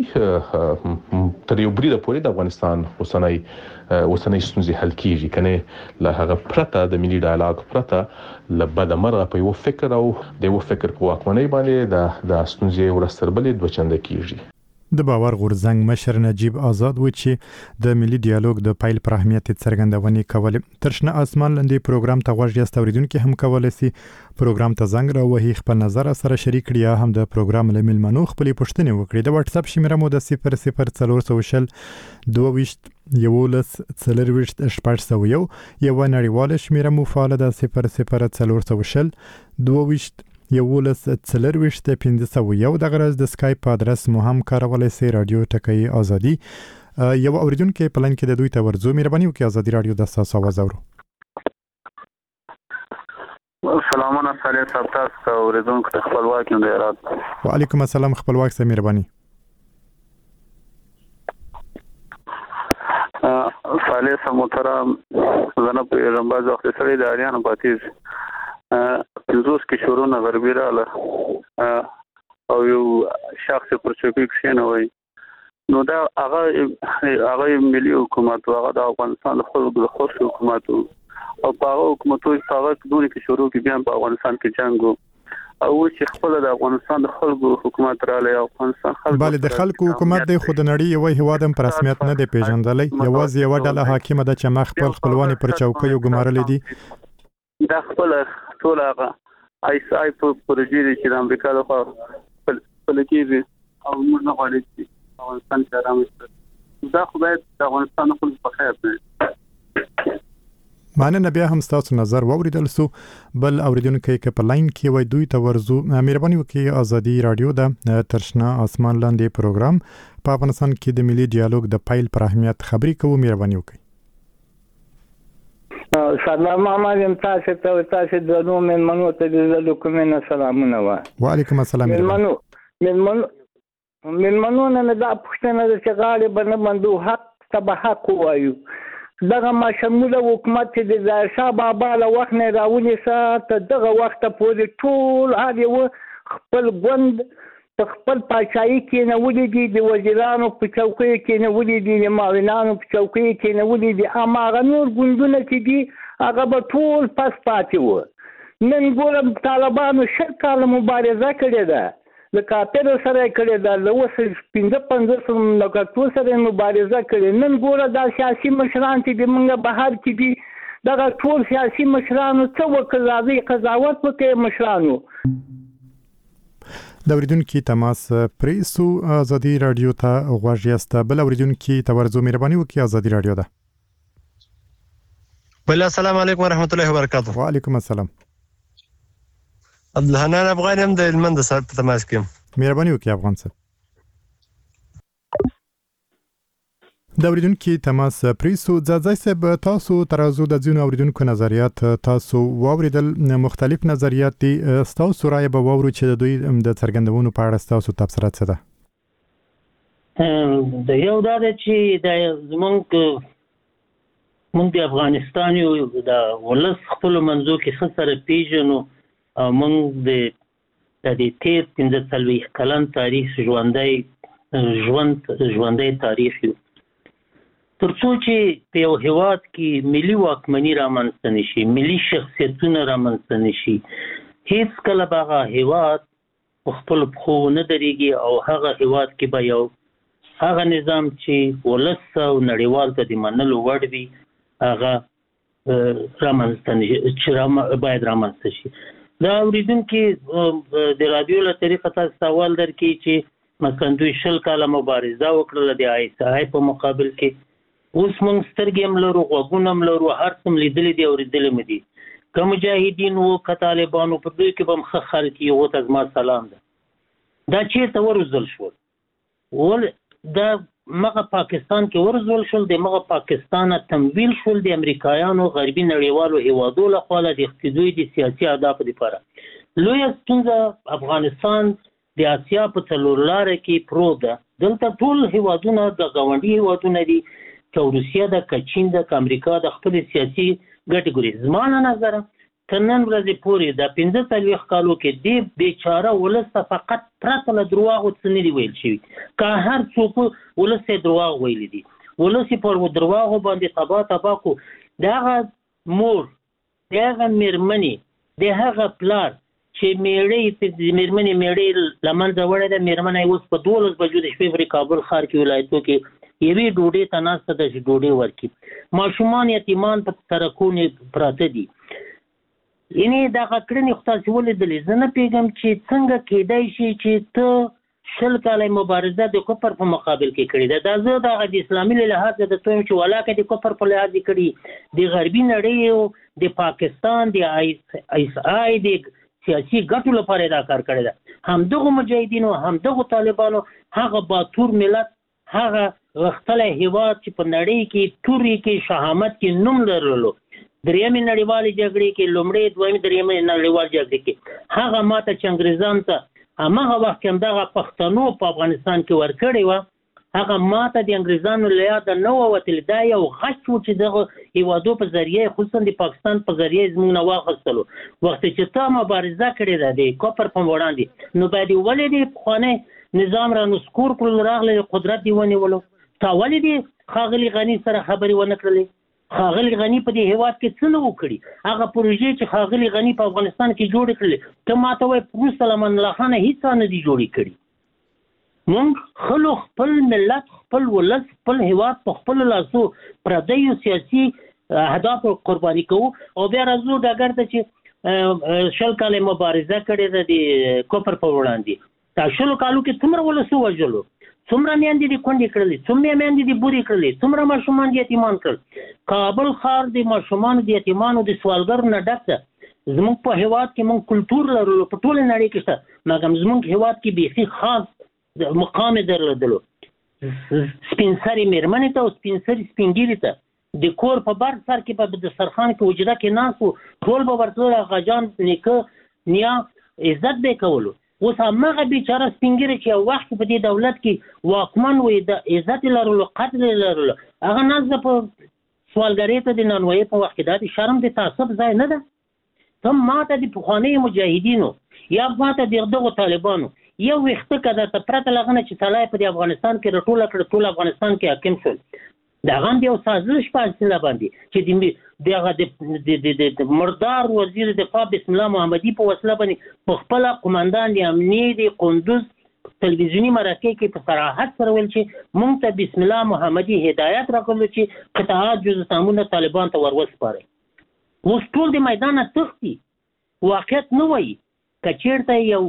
تر یو بریده پورې د افغانستان اوسنۍ اوسنۍ ستونزې حل کیږي. کنه له هغه پرته د ملي ډایلاګ پرته لبد مرغه په یو فکر او د یو فکر په واکمنۍ باندې د د ستونزې ورستربلې دوه چنده کیږي. د باور غورځنګ مشر نجیب آزاد و چې د ملي ډیالوګ د پایل پر اهمیت څرګندونې کولې. ترشنه اسمان لاندې پروګرام ته غوږ یاست اوریدونکو هم کولای شي پروګرام ته زنګ راوهي خپل نظر سره شریک کړي یا هم د پروګرام لمل منو خپل پوښتنه وکړي. د واتس اپ شمیره مو د صفر صفر څلور سوشل دوه یولس څلرويشت شپږ سوه یو یو نړیواله شمیره مو فعال ده صفر صفر څلور سوشل دوه یولس څلرويشت پنځه سوه یو. د غرض د اسکایپ ادرس مو هم کارولای سي رادیو ټکی ازادي. یو اوریدونکو پلان کې د دوی ته ورزو مهرباني وکړئ ازادي رادیو د تاسو आवाज اورو. سلامونه صالح صاحب تاسو اوریدونکو خپلواک یم د رات. وعلیکم السلام خپلواک سه مهرباني. صالح صاحب محترم زنه په رمباز وخت سره د اریان باتیز پنځوس کې شورونه غربي رااله او یو شخص پر چوکۍ کښینوي. نو دا هغه هغه ملي حکومت هغه د افغانستان د خلکو د خاص حکومت او په هغه حکومت هغه دوی کې شروع کې بیا په افغانستان کې جنگ او چې خپل د افغانستان د خلکو حکومت رااله او افغانستان خلکو بل د خلکو حکومت د خود نړۍ یو هوادم پر رسمیت نه دی پیژندلای. یوازې یو ډله حاکم ده چې مخ خپل خپلوان پر چوکۍ ګمارل دي. دا خپل ټول هغه آی اس آی په پروژې چې د امریکا د خوا پلکېږي او موږ نه غواړو چې افغانستان کې رامنځته دا خو باید د افغانستان خلکو په خیر دی. معنی بیا هم تاسو نظر واوریدل سو بل اوریدونکو کې په لاین کې وای دوی ته ورزو مهرباني وکړئ ازادي رادیو د ترشنا اسمان لاندې پروګرام په افغانستان کې د ملي ډیالوګ د پایل پر اهمیت خبرې کوو. مهرباني وکړئ. سلام علیکم تاسو ته تاسو د نو من منو ته د کومه سلامونه و. وعلیکم السلام. منو من من منو نه دا پښتنه چې غاړي باندې باندې حق تبع حق وایو. دغه مشموله حکومت چې د ځای بابا له وخت نه راولي سات دغه وخت پورې ټول هغه و خپل ګوند خپل پاچاهي کې نه ولې دي د وزیرانو په چوکۍ کې نه ولې دي د معاونانو په چوکۍ کې نه ولې دي اما نور ګوندونه چې دي هغه به ټول پس پاتې و. نن ګورم طالبانو شل کاله مبارزه کړې ده د کاپر سره کړي دا لوس پنځه پنځه مملکتونو سره مبارزه کړي. نن ګوره دا سیاسي مشران چې د منګه بهر کې دي دا ټول سیاسي مشرانو څه وکړي راځي قضاوت وکړي مشرانو. د اوریدونکو تماس پریسو ازادي رادیو ته غواړي است بل اوریدونکو ته ورزو مهرباني وکړئ. ازادي رادیو ده. بل السلام علیکم ورحمت الله وبرکاته. وعلیکم السلام. عبدالحنان افغان هم د هلمند سره په تماس کې. مهرباني وکړئ افغان صاحب. د اوریدونکو تماس پریسو ځای صاحب تاسو ترازو د ځینو اوریدونکو نظریات تاسو واوریدل مختلف نظریات دي تاسو رائے به وورو چې د دوی د څرګندونو په اړه تاسو تبصره څه ده؟ د یو دا چې د زمونږ مونږ د افغانستان یو د ولس خپل منځو کې څه سره پیژنو او مونږ د د تیر پنځه څلوېښت کلن تاریخ ژوندی ژوند ژوندی تاریخ یو تر څو چې په یو هیواد کې ملي واکمني رامنځته نشي ملي شخصیتونه رامنځته نشي هیڅ کله به هغه هیواد په خپل پښو نه درېږي او هغه هیواد کې به یو هغه نظام چې ولس او نړیوال ته د منلو وړ وي هغه رامنځته نشي چې باید رامنځته شي. دا اوریدونکو د رادیو له طریقه تاسو سوال درکړي چې مثلا دوی شل کاله مبارزه وکړله د آی اس آی په مقابل کې اوس موږ سترګې هم لرو غوږونه هم لرو هر څه هم لیدلي دي اورېدلي مې دي که مجاهدین وو که طالبانو په دوی کې به هم ښه خلک یي هغو ته زما سلام ده. دا چېرته وروزل شول؟ ول دا مغه پاکستان کې ورزول شول د مغه پاکستان تمویل شول د امریکایانو غربي نړیوالو هیوادو لخوا د اقتدوی د سیاسي اهدافو لپاره. لویه ستونزه افغانستان د اسیا په څلور لاره کې پروت ده. دلته ټول هیوادونه د ګاونډي هیوادونه دي که روسیه ده که چین ده که امریکا د خپل سیاسي ګټې ګوري. زما له نظره تر نن ورځې پورې د پنځه څلوېښت کالو کې دې بیچاره ولس ته فقط پرته له دروغو څه نه دي ویل شوي. که هر څوک ولس یې دروغ ویلي دي ولس یې پر دروغو باندې تباه تباه کړو. د هغه مور د هغه مېرمنې د هغه پلار چې میړۍ د مېرمنې میړۍ له منځه وړې ده مېرمنه یې اوس په دولس بجو د شپې پرې کابل ښار کې ولایتو کې یوې ډوډۍ ته ناسته ده چې ډوډۍ ورکړي. ماشومان یتیمان په سړکونو پراته دي. یعنې دغه کړنې خو تاسې ولیدلې. زه نه پوهېږم چې څنګه کیدای شي چې ته شل کاله مبارزه د کفر په مقابل کې کړې ده. دا زه دغه د اسلامي له لحاظه درته وایم چې ولاکه د کفر په لحاظ یې کړي د غربي نړۍ د پاکستان د آی اس آی د سیاسي ګټو لپاره دا کار کړی ده. همدغو مجاهدینو همدغو طالبانو هغه باتور ملت هغه غښتلی هیواد چې په نړۍ کې تورې کې شهامت کې نوم لرلو درېیمې نړیوالې جګړې کې لومړۍ دویمې درېیمې نړیوال جګړې کې هغه ماته چې انګریزانو ته هماغه وخت کې همدغه پښتنو په افغانستان کې ورکړې وه هغه ماته د انګریزانو له یاده نه ووتلې. دا یو غچ و چې دغه هیوادو په ذریعه خصوصا د پاکستان په ذریعه زموږ نه واخیستلو. وخت چې تا مبارزه کړې ده د کفر په وړاندې نو باید یې ولې د پخوانی نظام را نسکور کړل راغلی قدرت دې ونیولو. تا ولې د ښاغلي غني سره خبرې ونه کړلې؟ ښاغلي غني په دې هیواد کې څه نه وکړي؟ هغه پروژې چې ښاغلي غني په افغانستان کې جوړې کړلې ته ما ته وایې وروسته له امان الله خانه هېڅ نه دي جوړې کړي. موږ خلو خپل ملت خپل ولس خپل هیواد په خپلو لاسو پردیو سیاسي اهدافو قرباني کوو او بیا راځو ډګر ته چې شل کال مبارزه کړې ده د کفر په وړاندې. دا شل کالو کې څومره ولس وژلو، څومره میندې دې کونډې کړلې، څومره میندې دې بورې کړلې، څومره ماشومان دې یتیمان کړل. کابل ښار د ماشومانو د یتیمانو د سوالګرو نه ډک ده. زموږ په هیواد کې موږ کلتور لرلو، په ټوله نړۍ کې شته، مګر زموږ هیواد کې بیخي خاص مقام یې درلودلو. سپین سرې مېرمنې ته او سپین سرې سپین ږیري ته د کور په بر سر کې په دسترخوان کې وجده کې ناست وو، ټول به ورته غاجان نیکه نیا عزت به کولو. اوس هماغه بیچاره سپین ږیري چې یو وخت په دې دولت کې واکمن وي، د عزت یې لرلو، قدر یې لرلو، هغه ناست په سوالګرۍ ته د نانوایۍ په وخت کې دا د شرم د تعصب ځای نه ده. ته ماته د پخوانیو مجاهدینو یا ماته د دغو طالبانو یو ویښته که درته پرته له هغه نه چې سړی په دې افغانستان کې راټوله کړه، ټول افغانستان کې حاکم شول، د هغه هم د یو سازش په حسله باندې چې د هغه د مردار وزیر دفاع بسم الله محمدي په وسیله باندې په خپله قمندان د امنیې د قندوز تلویزیوني مرکې کې په صراحت سره ویل چې موږ ته بسم الله محمدي هدایت راکړلو چې قطعات جزء سامونه طالبان ته ور وسپارئ. اوس ټول د میدانه تښتي. واقعیت نه وایي که چېرته یو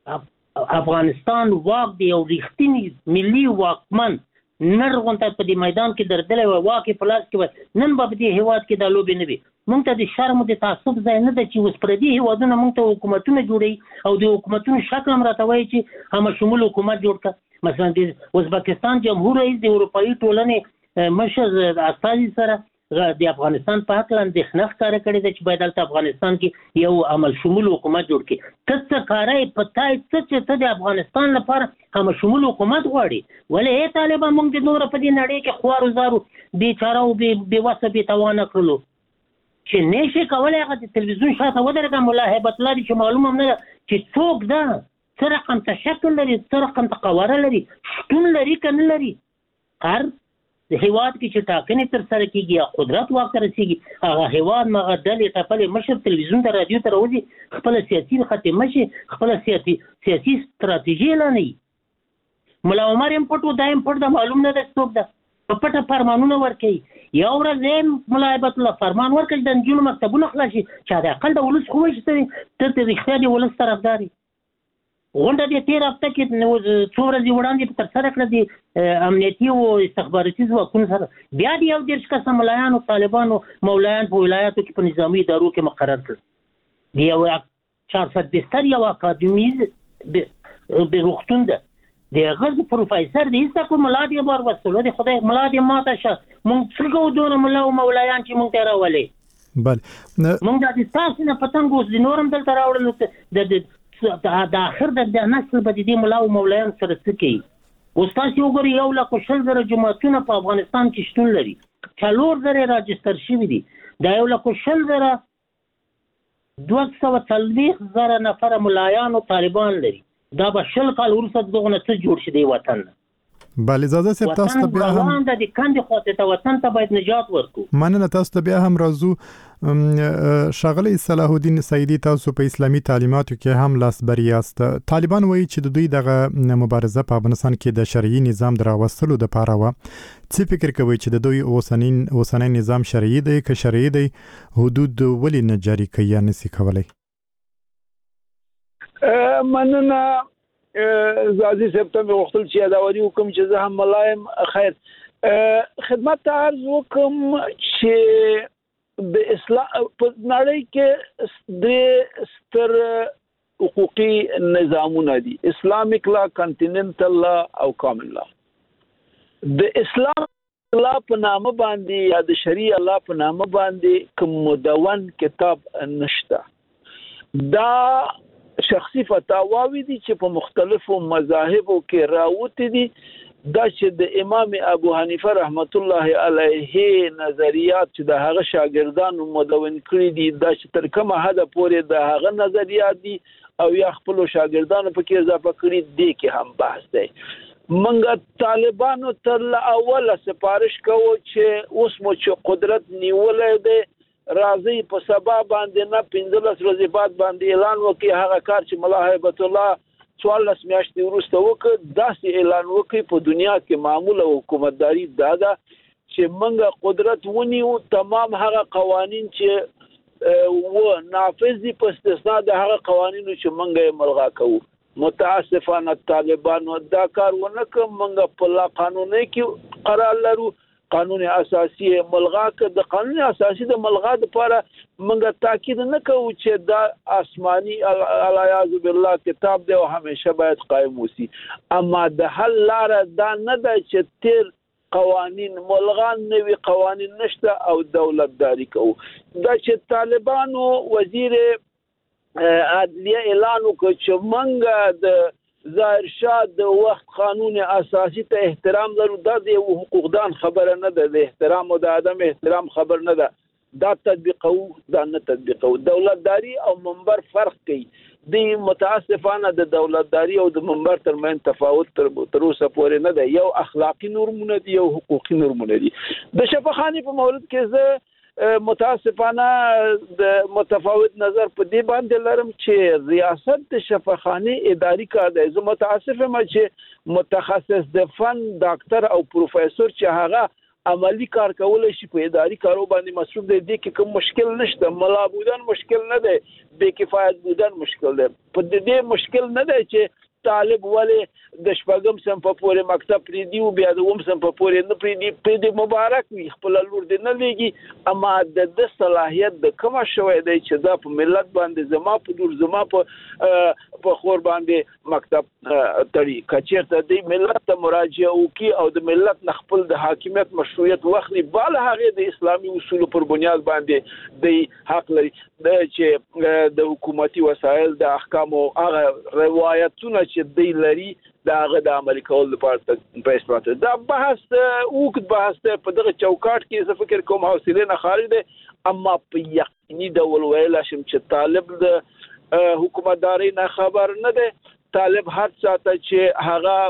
افغانستان واک دی، یو رښتینی ملي واکمن نر غونته په دې میدان کې درېدلی وای، واک یې په لاس کې وای، نن به په دې هېواد کې دا لوبې نه وي. موږ ته د شرم او د تعصب ځای نه ده چې اوس پردي هېوادونه موږ ته حکومتونه جوړوي او د حکومتونو شکل هم راته وایي چې همه شمول حکومت جوړ کړه. مثلا د ازبکستان جمهور رئیس د اروپایي ټولنې مشر استازي سره د افغانستان په هکله اندېښنه ښکاره کړې ده چې باید دلته افغانستان کې یو عمل شمول حکومت جوړ کړي. ته څه کاری په تا څه چې ته د افغانستان لپاره عمل شمول حکومت غواړي؟ ولې ای طالبان موږ د نوره په دې نړۍ کې خوارو زارو بېچاره او بې وسه بې توانه کړلو چې نه شي کولی هغه د تلویزیون شاته ودرېږه. ملا هیبت الله دې چې معلومه هم نه ده چې څوک ده، څه رقم ته شکل لري، څه رقم ته قواره لري، شتون لري که نه لري. هر د هیواد کې چې ټاکنې ترسره کېږي یا قدرت واک ته رسېږي، هغه هیواد مغه ډلې ټپلې مشر تلویزیون ته رادیو ته راوځي، خپله سیاسي خاتمه شي، خپله سیاسي سیاسي ستراتیژي اعلانوي. ملا عمر هم پټ و، دا هم پټ ده، معلوم نه ده څوک ده، په پټه فرمانونه ورکوي. یو ورځ یې ملا هیبت الله فرمان ورکړي چې د نجونو مکتبونه خلاص شي، چې حد اقل د ولس خو وایي چې ته د رښتیا د ولس طرفدار یې. غونډه د تېر هفته کې څو ورځې وړاندې ترسره کړه د امنیتي او استخباراتي ځواکونو سره. بیا د یو دېرش کسه ملایانو طالبانو مولایان په ولایاتو کې په نظامي ادارو کې مقرر کړل. د یو چهار صد بستر یو اکاډمیز روغتون ده، د هغه پروفیسر د هېڅ کو ملا دې بار وستلو د خدای ملا دې ماته شه. موږ څه کوو دونه ملا او مولایان چې موږ ته راولې؟ بله موږ د تاسو نه پتنګ اوس د نور هم دلته راوړلو د د آخر د نسل به د دې ملا او مولایان سره څه کوي؟ اوس تاسو وګورئ یو لک او شل زره جماعتونه په افغانستان کې شتون لري، څلور زره راجستر شوي دي. دا یو لک او شل زره دوه سوه څلوېښت زره نفره ملایان او طالبان لري. دا به شل کال وروسته دغه نه څه جوړ شي دی وطن نه. بله زاده صاحب تاسو ته بیا هم د کندې خواته ته وطن ته باید نجات ورکو. مننه. تاسو ته بیا هم راځو. ښاغلی صلاح الدین سیدي، تاسو په اسلامي تعلیماتو کې هم لاسبري یاست. طالبان وایي چې د دوی دغه مبارزه په افغانستان کې د شرعي نظام د راوستلو دپاره وه. څه فکر کوئ چې د دوی اوسنی نظام شرعي دی؟ که شرعي دی حدود ولې نه جاري کوي یا نسي کولی؟ مننه. زازي صاحب ته مې غوښتل چې یاداوري وکړم چې زه هم ملایم. خیر خدمت ته عرض وکړم چې د اسلام په نړۍ کې درې ستر حقوقي نظامونه دي: اسلامیک لا، کنټیننټل لا او کامن لا. د اسلام لا په نامه باندې یا د شریعه لا په نامه باندې کوم مدون کتاب نشته. دا شخصي فتاواوی دي چې په مختلفو مذاهبو کې راوتی دي. دا چې د امام ابو حنیفه رحمت الله علیه نظریات چې د هغه شاګردانو مدون کړی دي، دا چې تر کومه حده پورې د هغه نظریات دي او یا خپل شاګردانو په کې اضافه کړی دي کې هم بحث دی. منګه طالبانو تر اوله سپارښت کوو چې اوس مو چې قدرت نیولې دی، راځي په سبا باندې نه پنځلس ورځې بعد باندې اعلان وکړي هغه کار چې ملا هیبت الله څوارلس میاشتې وروسته وکړ. داسې اعلان وکړي په دنیا کې معموله حکومتداري دا ده چې موږ قدرت ونیو، تمام هغه قوانین چې و نافذ دي په استثناء د هغه قوانینو چې موږ یې ملغا کوو. متاسفانه طالبانو دا کار ونه کوي. موږ په لا قانوني کې قرار لرو قانون اساسي ملغا ک د قانون اساسي د ملغا لپاره موږ تاکید نه کوو چې دا آسماني الیاذ بالله کتاب دی او همیشه باید قائم وسی. اما د حل لار دا نه ده چې تیر قوانین ملغا نوي قوانین نشته او دولتداري کوو. دا چې طالبانو وزیر عدلیه اعلان وکړ چې موږ د ظاهر شاه د وخت قانون اساسي ته احترام لرو، دا د حقوقدان خبره نه ده، د احترام او د عدم احترام خبر نه ده. دا تطبیقو دا نه تطبیقو. دولتداري او منبر فرق کوي. د متاسفانه د دولتداري او د منبر ترمن تفاوت تر اوسه پورې نه ده. یو اخلاقی نورمونه دي، یو حقوقي نورمونه دي. د شفاخاني په مورد کې زه متاسفانه د متفاوت نظر په دې باندې لرم چې ریاست د شفاخاني اداري کار دی. زه متاسف یم چې متخصص د فن ډاکټر او پروفیسور چې هغه عملی کار کولای شي په اداري کارو باندې مصروف دی، دې کې کوم مشکل نشته. ملا بودن مشکل نه دی، بې کفایت بودن مشکل دی. په دې مشکل نه دی چې طالب ولې د شپږم صنف پورې مکتب پریدي او بیا د اووم صنف پورې نه پریدي. په دې مبارک وي، خپل لور دې نه لګي. اما د د صلاحیت د کومه شوی دی چې دا په ملت باندې زما په دور زما په په خور باندې مکتب تړي. کچېرته د ملت ته مراجعه وکي او د ملت نه خپل د حاکمیت مشروعیت واخلي، بل هغه د اسلامي اصول پر بنیاد باندې د حق لري چې د حکومتي وسایل د احکام او هغه روایتونه چې دی لري دا هغه د عملي کول لپاره په استفاده. دا بحث اوږد بحث دی په دغه چوکاټ کې. زه فکر کوم حوصله نه خارج دی. اما په یقیني ډول ویل شم چې طالب د حکومتداري نه خبر نه دی. طالب هر څه چې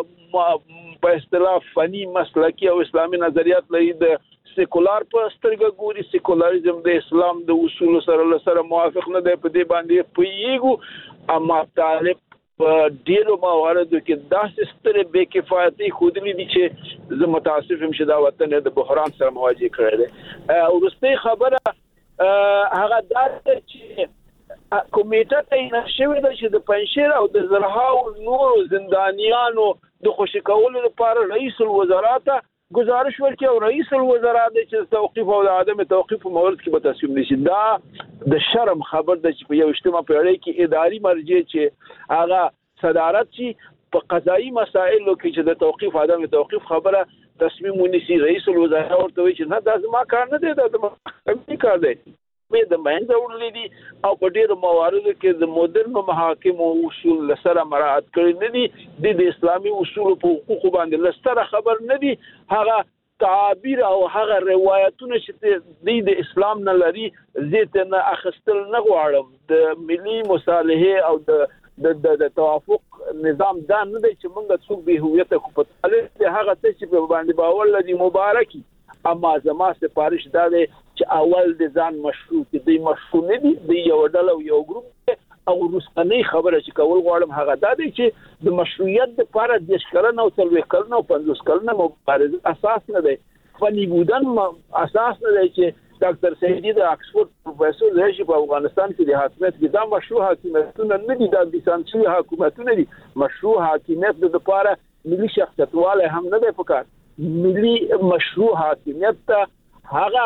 هغه په اصطلاح فني مسلکی او اسلامي نظریات لري د سیکولار په سترګه ګوري. سیکولاریزم د اسلام د اصول سره سره موافق نه دی، په دې باندې پوهیږو. اما طالب په ډیرو مواردو کې داسې سترې بې کفایتي ښودلې دي چې زه متاسف یم چې دا وطن د بحران سره مواجه کړی دی. وروستۍ خبره هغه دا ده چې کمیټه تعین شوې ده چې د پنجشیر او د زرهاو نورو زندانیانو د خوشي کولو لپاره رئیس الوزرا ته گزارش ورکړي او رئیس الوزرا د چې توقیف او د عدم توقیف په مورد کې به تصمیم نشي. دا د شرم خبر ده چې په یو اجتماع پیړۍ کې اداري مرجع چې هغه صدارت شي په قضایي مسایلو کې چې د توقیف عدم توقیف خبره تصمیم ونیسي. رئیس الوزرا ورته وایي چې نه دا زما کار نه دی، دا د محکمې کار دی. مې د منځه وړلې دي او په ډېرو مواردو کې د مدرن محاکمو اصول سره مراعات کړي نه دي. د اسلامي اصول په حقوقو باندې لستره خبر نه دي. هغه تعابیر او هغه روایتونه چې د اسلام نه لري زه نه اخستل نه غواړم. د ملي مصالحه او د د د توافق نظام دا نه دی چې موږ څوک به هویت کو په تل هغه څه چې په باندې باور لري مبارکي. اما زما سپارښت دا دی چې اول د ځان مشروع کې د مشروع نه دي د یو ډله او یو ګروپ او روسنۍ خبره چې کول غواړم هغه دا دی چې د مشروعیت لپاره د اشکالن او څلوي کلن او پنځوس کلن مبارزه اساس نه دی. فني بودن اساس نه دی چې ډاکټر سعیدی د اکسفورد پروفیسور دی په افغانستان کې د حاکمیت کې دا مشروع حاکمیتونه نه دي، دا د سانسي حکومتونه دي. مشروع حاکمیت د لپاره ملي شخصیت والے هم نه دی پکار. ملي مشروع حاکمیت ته هغه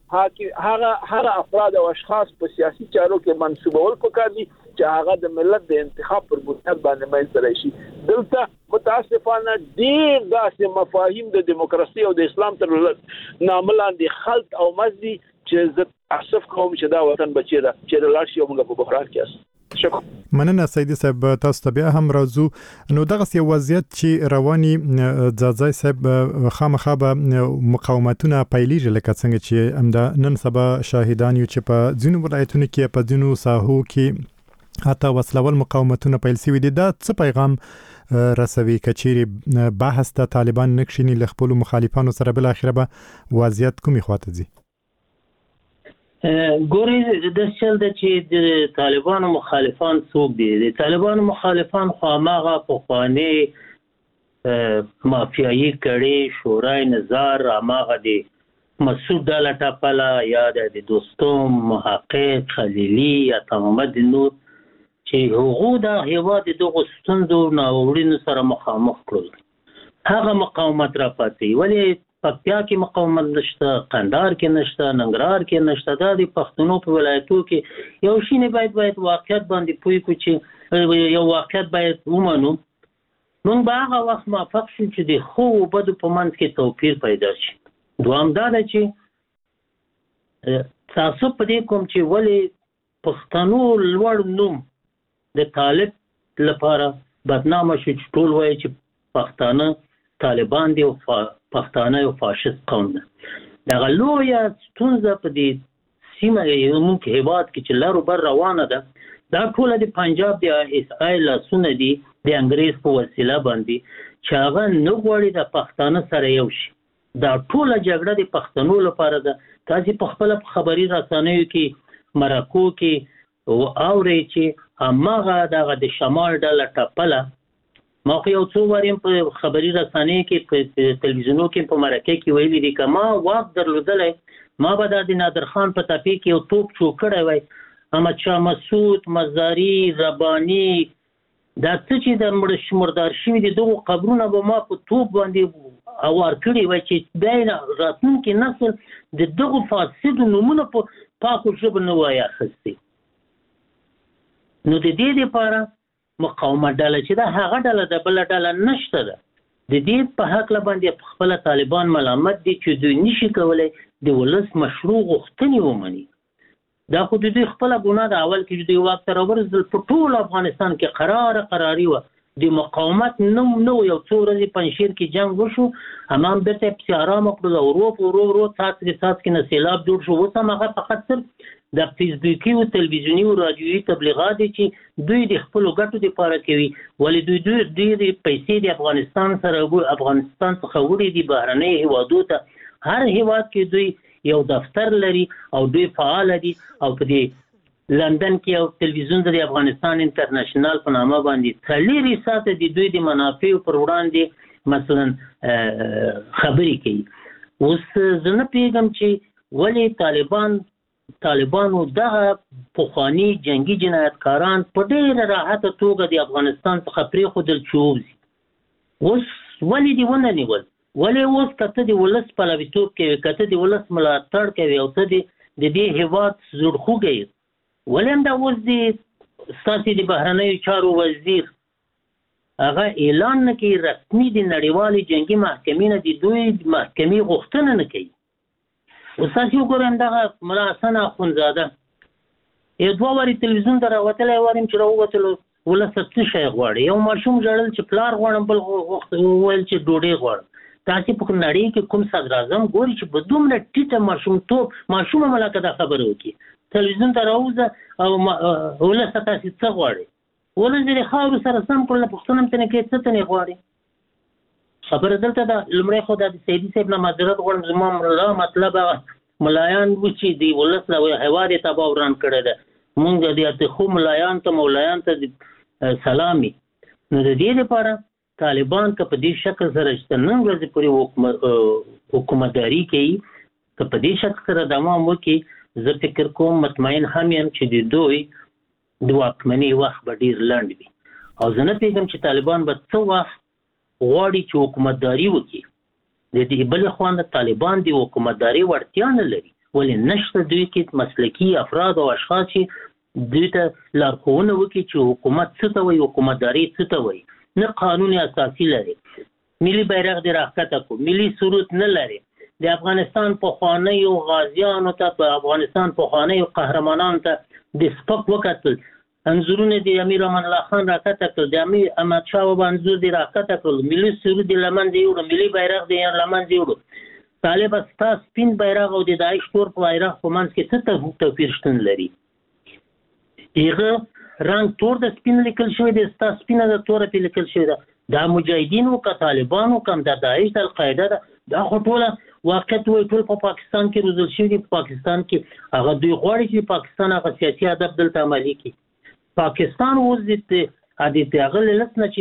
هغه هغه افراد او اشخاص په سیاسي چارو کې منسوبول پکار دي چې هغه د ملت د انتخاب پر بنیاد باندې منځ راشي. دلته متاسفانه ډېر داسې مفاهیم د دیموکراسي او د اسلام تر نامه لاندې خلط او مزدي چې زه تاسف کوم چې دا وطن بچی ده چې لاړ شي او موږ په بحران کې یاست. مننه سیدی صاحب، تاسو ته بیا هم راځو. نو دغه یو وضعیت چې رواني ځاځای صاحب خامخا به مقاومتونه پیلېږي لکه څنګه چې همدا نن سبا شاهدان یو چې په ځینو ولایتونو کې په ځینو ساحو کې حتی وسلوال مقاومتونه پیل شوي دي. دا څه پیغام رسوي کچېرې بحث ته طالبان نکشینی له خپلو مخالفانو سره بل اخره به وضعیت کومې خواته ځي؟ ګوري د چل د چې د طالبانو مخالفان څوک دي. د طالبانو مخالفان خو هغه پخواني مافیایي کړي شورای نظار هغه دي مسعود ډاله ټاپله یا د دوستم محقق خلیلي یا محمد نور چې هغو د هیواد دغه ستونزو ناورینو سره مخامخ کړل هغه مقاومت را پاتې ولې پکتیا کې مقاومت نشته قندهار کې نشته ننګرهار کې نشته دا د پښتنو په ولایتو کې یو شی نه باید باید واقعیت باندې پوه کړو چې یو واقعیت باید ومنو موږ به هغه وخت موافق شو چې د ښو او بدو په منځ کې توپیر پیدا شي دوام دا ده چې تاسو په دې کوم چې ولې پښتنو لوړ نوم د طالب لپاره بدنامه شو چې ټول وایي چې پښتانه طالبان دي او پښتانه یو فاشست قوم ده دغه لویه ستونزه په دې سیمه زموږ هېواد کې چې لر و بر روانه ده دا ټوله د پنجاب د ایس آی لاسونه دي د انګریز په وسیله باندې چې هغه نه غواړي د پښتانه سره یو شي دا ټوله جګړه د پښتنو لپاره ده تاسې په خپله په خبري رسنیو کې مرکو کې واورئ چې هماغه دغه د شمال ډله ټپله ما خو یو څو واریم په خبري رسنۍ کې په تلویزیونو کې په مرکه کې ویلي دي که ما واک درلودلی ما به دا د نادر خان په تپې کې یو توپ چو کړی وی احمدشاه مسعود مزاري رباني دا څه چې د مړه مردار شوي دي دغو قبرونه به ما په توپ باندې اوار کړي وی چې بیا راتلونکي نسل د دغو فاسدو نومونه په پاکو ژبو نه وایي اخیستي نو د دې دپاره مقاومت ډله چې دا هغه ډله ده بله ډله نشته ده د دې په هکله باندې په خپله طالبان ملامت دي چې دوی نشي کولی د ولس مشروع غوښتنې ومني دا خو د دوی خپله ګناه ده اول کې چې دوی واک ته راورسېدل په ټول افغانستان کې قراره قراري وه د مقاومت نوم نه و یو څو ورځې پنجشیر کې جنګ وشو همان بېرته یې پسې ارامه کړل او ورو په ورو ورو څاڅکې څاڅکې نه سیلاب جوړ شو اوس هم هغه فقط صرف د فیسبوکي او تلویزیوني او رادیوي تبلیغات دي چې دوی د خپلو ګټو دپاره کوي ولې دوی دوی ډېرې پیسې د افغانستان سره افغانستان څخه وړي دي بهرنۍ هیوادو ته هر هیواد کې دوی یو دفتر لري او دوی فعاله دي او په دې لندن کې یو تلویزیون د افغانستان انټرنیشنل په نامه باندې څلېرې ساعته د دوی د منافعو پر وړاندې مثلا خبرې کوي اوس زه نه پوهېږم چې ولې طالبان طالبانو دغه پخواني جنگي جنایتکاران په ډېره راحته توګه د افغانستان څخه پرېښودل چې ووځي اوس ولې دې ونه نیول ولې اوس که ته د ولس پلویتوب کوې که ته د ولس ملاتړ کوې او ته د دې هېواد زړخوږی یې ولې هم دا اوس د ستاسې د بهرنیو چارو وزیر هغه اعلان نه کوي رسمي د نړیوالې جنګي محکمې نه د دوی محکمې غوښتنه نه کوي اوس تاسې وګورئ همدغه ملا حسن اخندزاده یو دوه وارې تلویزیون ته راوتلی واریم چې راووتلو ولس څه شی غواړي یو ماشوم ژړل چې پلار غواړم بل وویل چې ډوډۍ غواړم تاسې په نړۍ کې کوم صدراعظم ګوري چې په دومره ټیټه ماشومتوب ماشومه ملکه دا خبره وکړي تلویزیون ته راوځه او ولس ته تاسې څه غواړي ولس دې د خاورو سره سم کړل پوښتنه هم ترې کوي څه ترې غواړي خبره دلته ده لومړی خو دا د سیدي صاحب نه معذرت غواړم زما ملا مطلب هغه ملایان و چې د ولس له هېواد یې تباه وران کړی ده مونږ د اتخو ملایان ته مولایان ته سلامي نو د دې لپاره طالبان که په دې شکل سره چې نن ورځې پورې حکومتداري کوي که په دې شکل سره دوام وکړي زه فکر کوم مطمئن هم یم چې د دوی د واکمنۍ وخت به ډېر لنډ وي او زه نه پوهېږم چې طالبان به څه وخت غواړي چې حکومتداري وکړي د دې بلې خوا نه طالبان د حکومتداري وړتیا نه لري ولې نشته دوی کې مسلکي افراد او اشخاص چې دوی ته لارښوونه وکړي چې حکومت څه ته وایي حکومتداري څه ته وایي نه قانون اساسي لري ملي بیرغ دې راښکته کړو ملي سرود نه لري د افغانستان پخوانیو غازیانو ته په افغانستان پخوانیو قهرمانانو ته د سپک وکتل انځورونه د امیر امان الله خان راکته کړل د امیر احمدشاه بابا انځور دې راکته کړل ملي سرود دې له منځه یوړو ملي بیرغ دې له منځه یوړو طالبه ستا سپین بیرغ او د داعش تور بیرغ په منځ کې څه توپیر شتون لري هغه رنګ تور د سپین لیکل شوی دی ستا سپینه د توره پې لیکل شوی ده دا مجاهدین و که طالبان و که د داعش د القاعده ده دا خو ټوله واقعیت وایي ټول په پاکستان کې روزل شوي دي په پاکستان کې هغه دوی غواړي چې پاکستان هغه سیاسي هدف دلته عملي کړي پاکستان اوس د د هغه له لس نه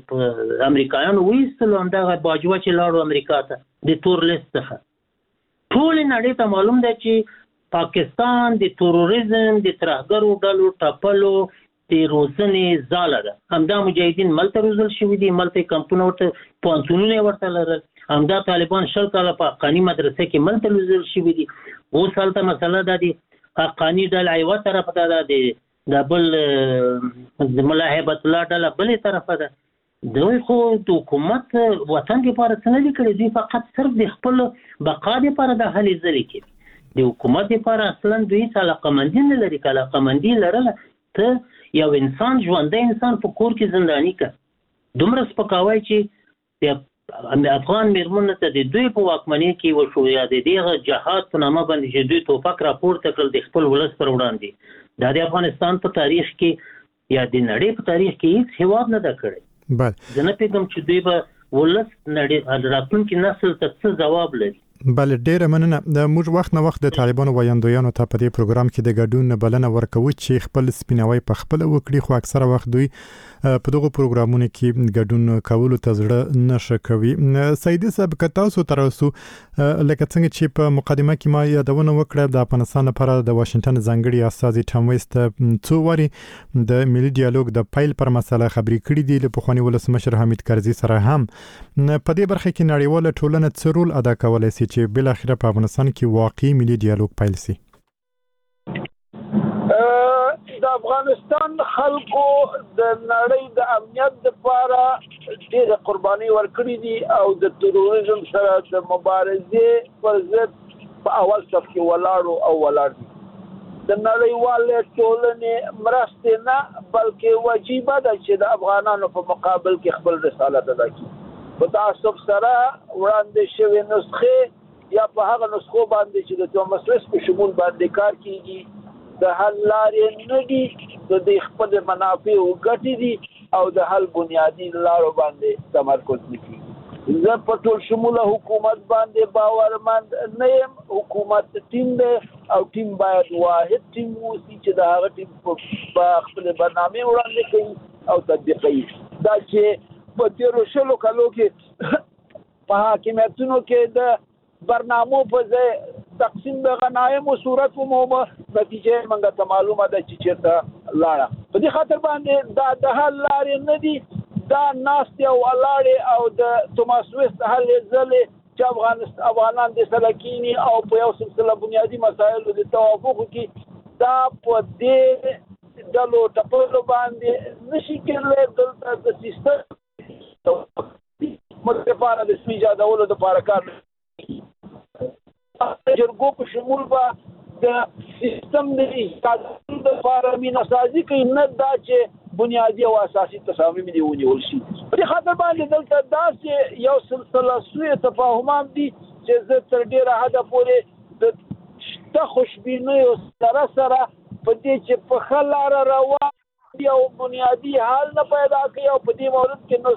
چې امریکایانو وایستلو همدغه باجوه چې لاړو امریکا ته د تور لیست څخه ټول نړۍ ته معلوم دی چې پاکستان د تروریزم د ترهګرو ډلو ټپلو د روزنې ځاله ده. همدا مجاهدین ملته روزل شوي دي، ملته کمپونه ورته پوهنتونونه ورته لرل، همدا طالبان شل کاله په حقاني مدرسه کې ملته روزل شوي دي. اوس هلته مسله ده د حقاني ډله یوه طرفه ده، د بل د ملا هیبت الله ډله بلې طرفه ده. دوی خو د حکومت وطن لپاره څه نه دي کړي، دوی فقط صرف د خپل بقا لپاره د هلې ځلې کوي. د حکومت لپاره اصلا دوی علاقمندي نه لري. که علاقمندي لرله ته یو انسان ژوندی انسان په کور کې زنداني کړه. دومره سپکاوی چې د افغان میرمنو ته د دوی په واکمنۍ کې وشو یا د دغه جهاد په نامه باندې چې دوی توپک راپورته کړل د خپل ولس پر وړاندې، دا د افغانستان په تاریخ کې یا د نړۍ په تاریخ کې هیڅ هیواد نه ده کړی. بله زه نه پوهېږم چې دوی به ولس نړۍ راتلونکي نسل ته څه ځواب لري. بله ډیره مننه. د موږ وخت نه وخت د طالبانو ویاندویانو ته په دې پروګرام کې د ګډون بلنه ورکوو چې خپل سپیناوی په خپل وکړي، خو اکثره وخت دوی په دغه پروګرامونو کې ګډون کولو ته زړه نشه کوي. سیدي صاحب، که تاسو تر اوسه لکه څنګه چې په مقدمه کې ما یادونه وکړه د افغانستان لپاره د واشنگټن ځانګړي استازي ټام ویسټ څو وارې د ملي ډیالوګ د پیل پر مسله خبرې کړې دي. له پخواني ولسمشر حمید کرزي سره هم په دې برخه کې نړیواله ټولنه څه رول ادا کولی سي چې بل اخره په افغانستان کې واقعي ملي ډیالوګ پیل سي؟ د افغانستان خلکو د نړۍ د امنیت لپاره ډېر قرباني ورکړي دي او د تروریزم سره د مبارزې پر ضد په اول صف کې ولاړو او ولاړ دي. د نړیوالې ټولنې مرستې نه بلکې وجیبه ده چې د افغانانو په مقابل کې خپل رسالت ادا کړي. په تعصب سره وړاندې شوې نسخې یا په هغه نسخو باندې چې د توماس ویس په شمول باندې کار کیږي د حل لارې نه دي، د دې خپل منافع او ګټې دي او د حل بنیادي لارو باندې تمرکز نه کوي. زه په ټول شموله حکومت باندې باورمند نه یم. حکومت ټیم دی او ټیم باید واحد ټیم وي چې د هغه ټیم په خپل برنامه وړاندې کوي او تطبیق کوي. دا چې په تیرو شلو کالو کې په حاکمیتونو کې د برنامو په ځای تقسیم د غنایم او صورت مو نتیجه منګه ته معلومه ده چې چیرته لاړه. په دې خاطر باندې دا د حل لارې نه دي، دا ناست او الاړې او د توماس ویسټ حل ځلې چې افغانستان افغانان د سلکینی او په یو سلسله بنیادی مسایلو د توافق کې دا په دې ډلو ټپلو باندې نشي کېدلی. دلته د سیستم متفانه د سپي جادولو دپاره کار جرګو په شمول به د سیستم د ایجادولو دپاره مینه‌سازي کوي، نه دا چې بنیادي او اساسي تصامیم دې ونیول شي. په دې خاطر باندې دلته داسې یو سلسله سوء تفاهمان دي چې زه تر ډېره حده پورې د شته خوشبینیو سره سره په دې چې په ښه لاره روان یو بنیادي حل نه پیدا کوي او په دې مورد کې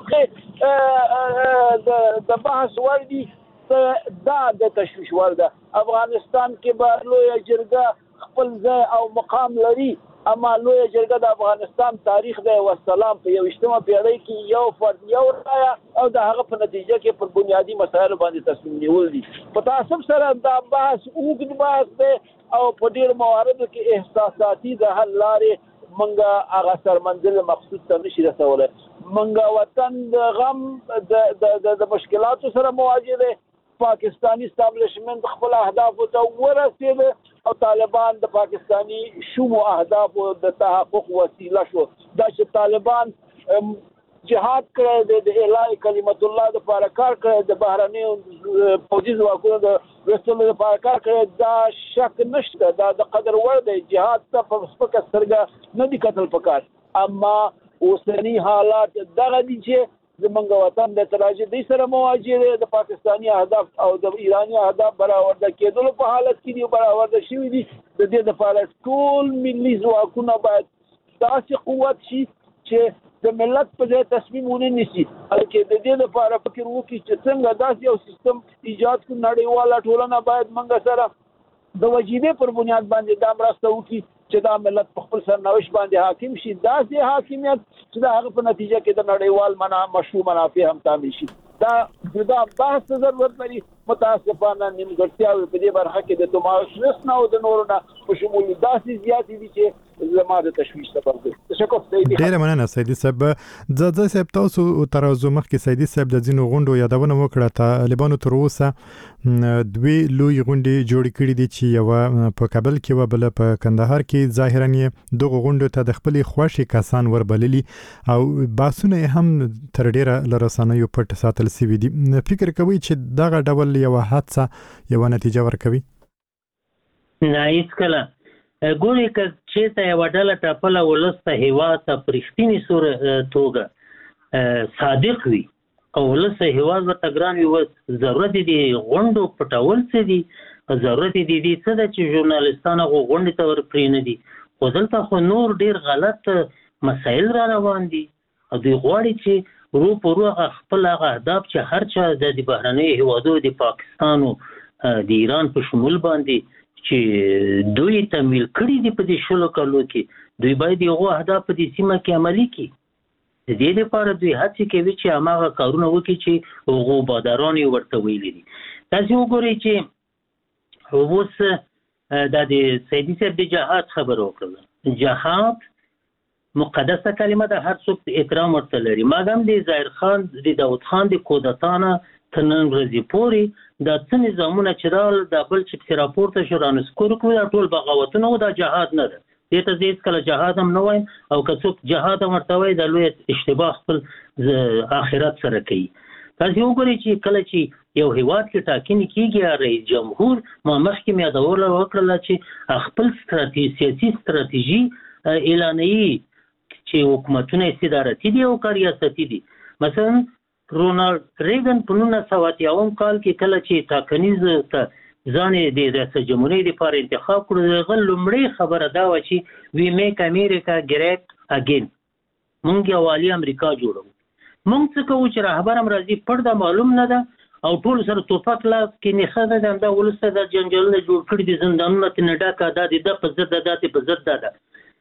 نسخې د بحث وړ دي. دا د تشویش وړ ده. افغانستان کې به لویه جرګه خپل ځای او مقام لري، اما لویه جرګه د افغانستان تاریخ دی. والسلام په یویشتمه پیړۍ کې یو فرد یو رایه او د هغه په نتیجه کې پر بنیادي مسایلو باندې تصمیم نیول دي. په تعصب سره دا بحث اوږد بحث دی او په ډېر مواردو کې احساساتي د حل لارې منګه هغه سرمنزل مقصود ته نشي رسولی. منګه وطن د غم د مشکلاتو سره مواجه دی. پاکستانی استابلیشمنت خپل اهداف ته ورسېد او طالبان د پاکستانی شومو اهداف د تحقق وسیله شو. دا چې طالبان جهاد کړی د اعلی کلمت الله د لپاره کار کړی، د بهرنیو پوځي ځواکونو د وسلو لپاره کار کړی، دا شک نشته. دا د قدر وړ دی. جهاد ته په سپکه سترګه نه دي کتل پکار. اما اوسنی حالات دغه دي چې زمونږ وطن د تراژیدۍ سره مواجه دی. د پاکستانی اهداف او د ایرانی اهداف برآورده کېدلو په حالت کې دي، برآورده شوي دي. د دې لپاره ټول ملي ځواکونه باید داسې قوت شي چې د ملت په ځای تصمیم ونه نیسي، بلکې د دې لپاره فکر وکړي چې څنګه داسې یو سیستم ایجاد کړو. نړیواله ټولنه باید موږ سره د وجیبې پر بنیاد باندې دا مرسته وکړي چې دا ملت په خپل سرنوشت باندې حاکم شي، داسې حاکمیت چې د هغه په نتیجه کې د نړیوال منا مشروع منافع هم تامین شي. دا دا بحث ضرورت لري. متاسفانه نیمګړتیاوې په دې برخه کې د توماس نه او د نورو نه په شمول داسې زیاتې دي چې زما د تشویش سبب دي. تشکر سیدي. ډیر مننه سیدي صاحب. ځکه صاحب تاسو تر اوسه مخکې سیدي صاحب د ځینو غونډو یادونه وکړه. طالبانو تر اوسه دوی لوی غونډې جوړې کړې دي چې یو په کابل کې و بل په کندهار کې. ظاهرا یې دغه غونډو ته د خپل خوښي کسان وربللي او باسونه هم تر ډیره لرسانه یو پټ ساتل سوي دي. فکر کوي چې دغه ډول یو حادثه یو نتیجه ورکوي؟ نه هیڅ کله ګوري که چېرته یوه ډله ټاپله ولس ته هېواد ته په رښتینې صورت توګه صادق وي او ولس ته هېواد ورته ګران وي، ضرورت یې د غونډو پټول څه دي، ضرورت یې د دې څه ده چې ژورنالستان هغو غونډې ته ور پرېنږدي. خو دلته خو نور ډېر غلط مسایل را روان دي او دوی غواړي چې ورو په ورو هغه خپل هغه اهداف چې هر چا د بهرنیو هېوادو د پاکستان او د ایران په شمول باندې چې دوی تمویل کړي دي په دې شلو کالو کې، دوی باید یو اهداف په دې سیمه کې عملي کړي. د دې لپاره دوی هڅې کوي چې هماغه کارونه وکړي چې هغو باداران یې ورته ویلي دي. تاسې وګورئ چې اوس دا د سیدي صاحب د جهاد خبره وکړله. جهاد مقدسه کلمه ده، هر څوک احترام ورته لري. مګر د ظاهر خان د داود خان د کودتا نه تر نن ورځې پورې دا څه نظامونه چې راغلل دا بل چې پسې راپورته شو رانسکور کړو دا ټول بغاوتونه و، دا جهاد نه ده. دې ته زه هېڅکله جهاد هم نه وایم او که څوک جهاد هم ورته وایي دا لوی اشتباه خپل آخرت سره کوي. تاسې وګورئ چې کله چې یو هېواد کې ټاکنې کېږي رئیس جمهور ما مخکې مې یادونه وکړله چې خپل سیاسي ستراتیژي اعلانوي چې حکومتونه استدارتي دي او که ریاستي دي. مثلا رونالډ ریګن په نولس سوه اتیاوم کال کې کله چې ټاکنیز ته ځان یې د ریاست جمهورۍ لپاره انتخاب کړو، د هغه لومړۍ خبره دا وه چې وی میک امریکا ګریټ اګین، موږ یو والي امریکا جوړو. موږ څه کوو چې رهبر هم راځي پټ ده معلوم نه ده او ټول سره توپک لاس کې نښه ده، همدا ولس ته دا جنجالونه جوړ کړي دي، زندانونه ترې ډکه دا د ده په ضد ده دا په ضد ده.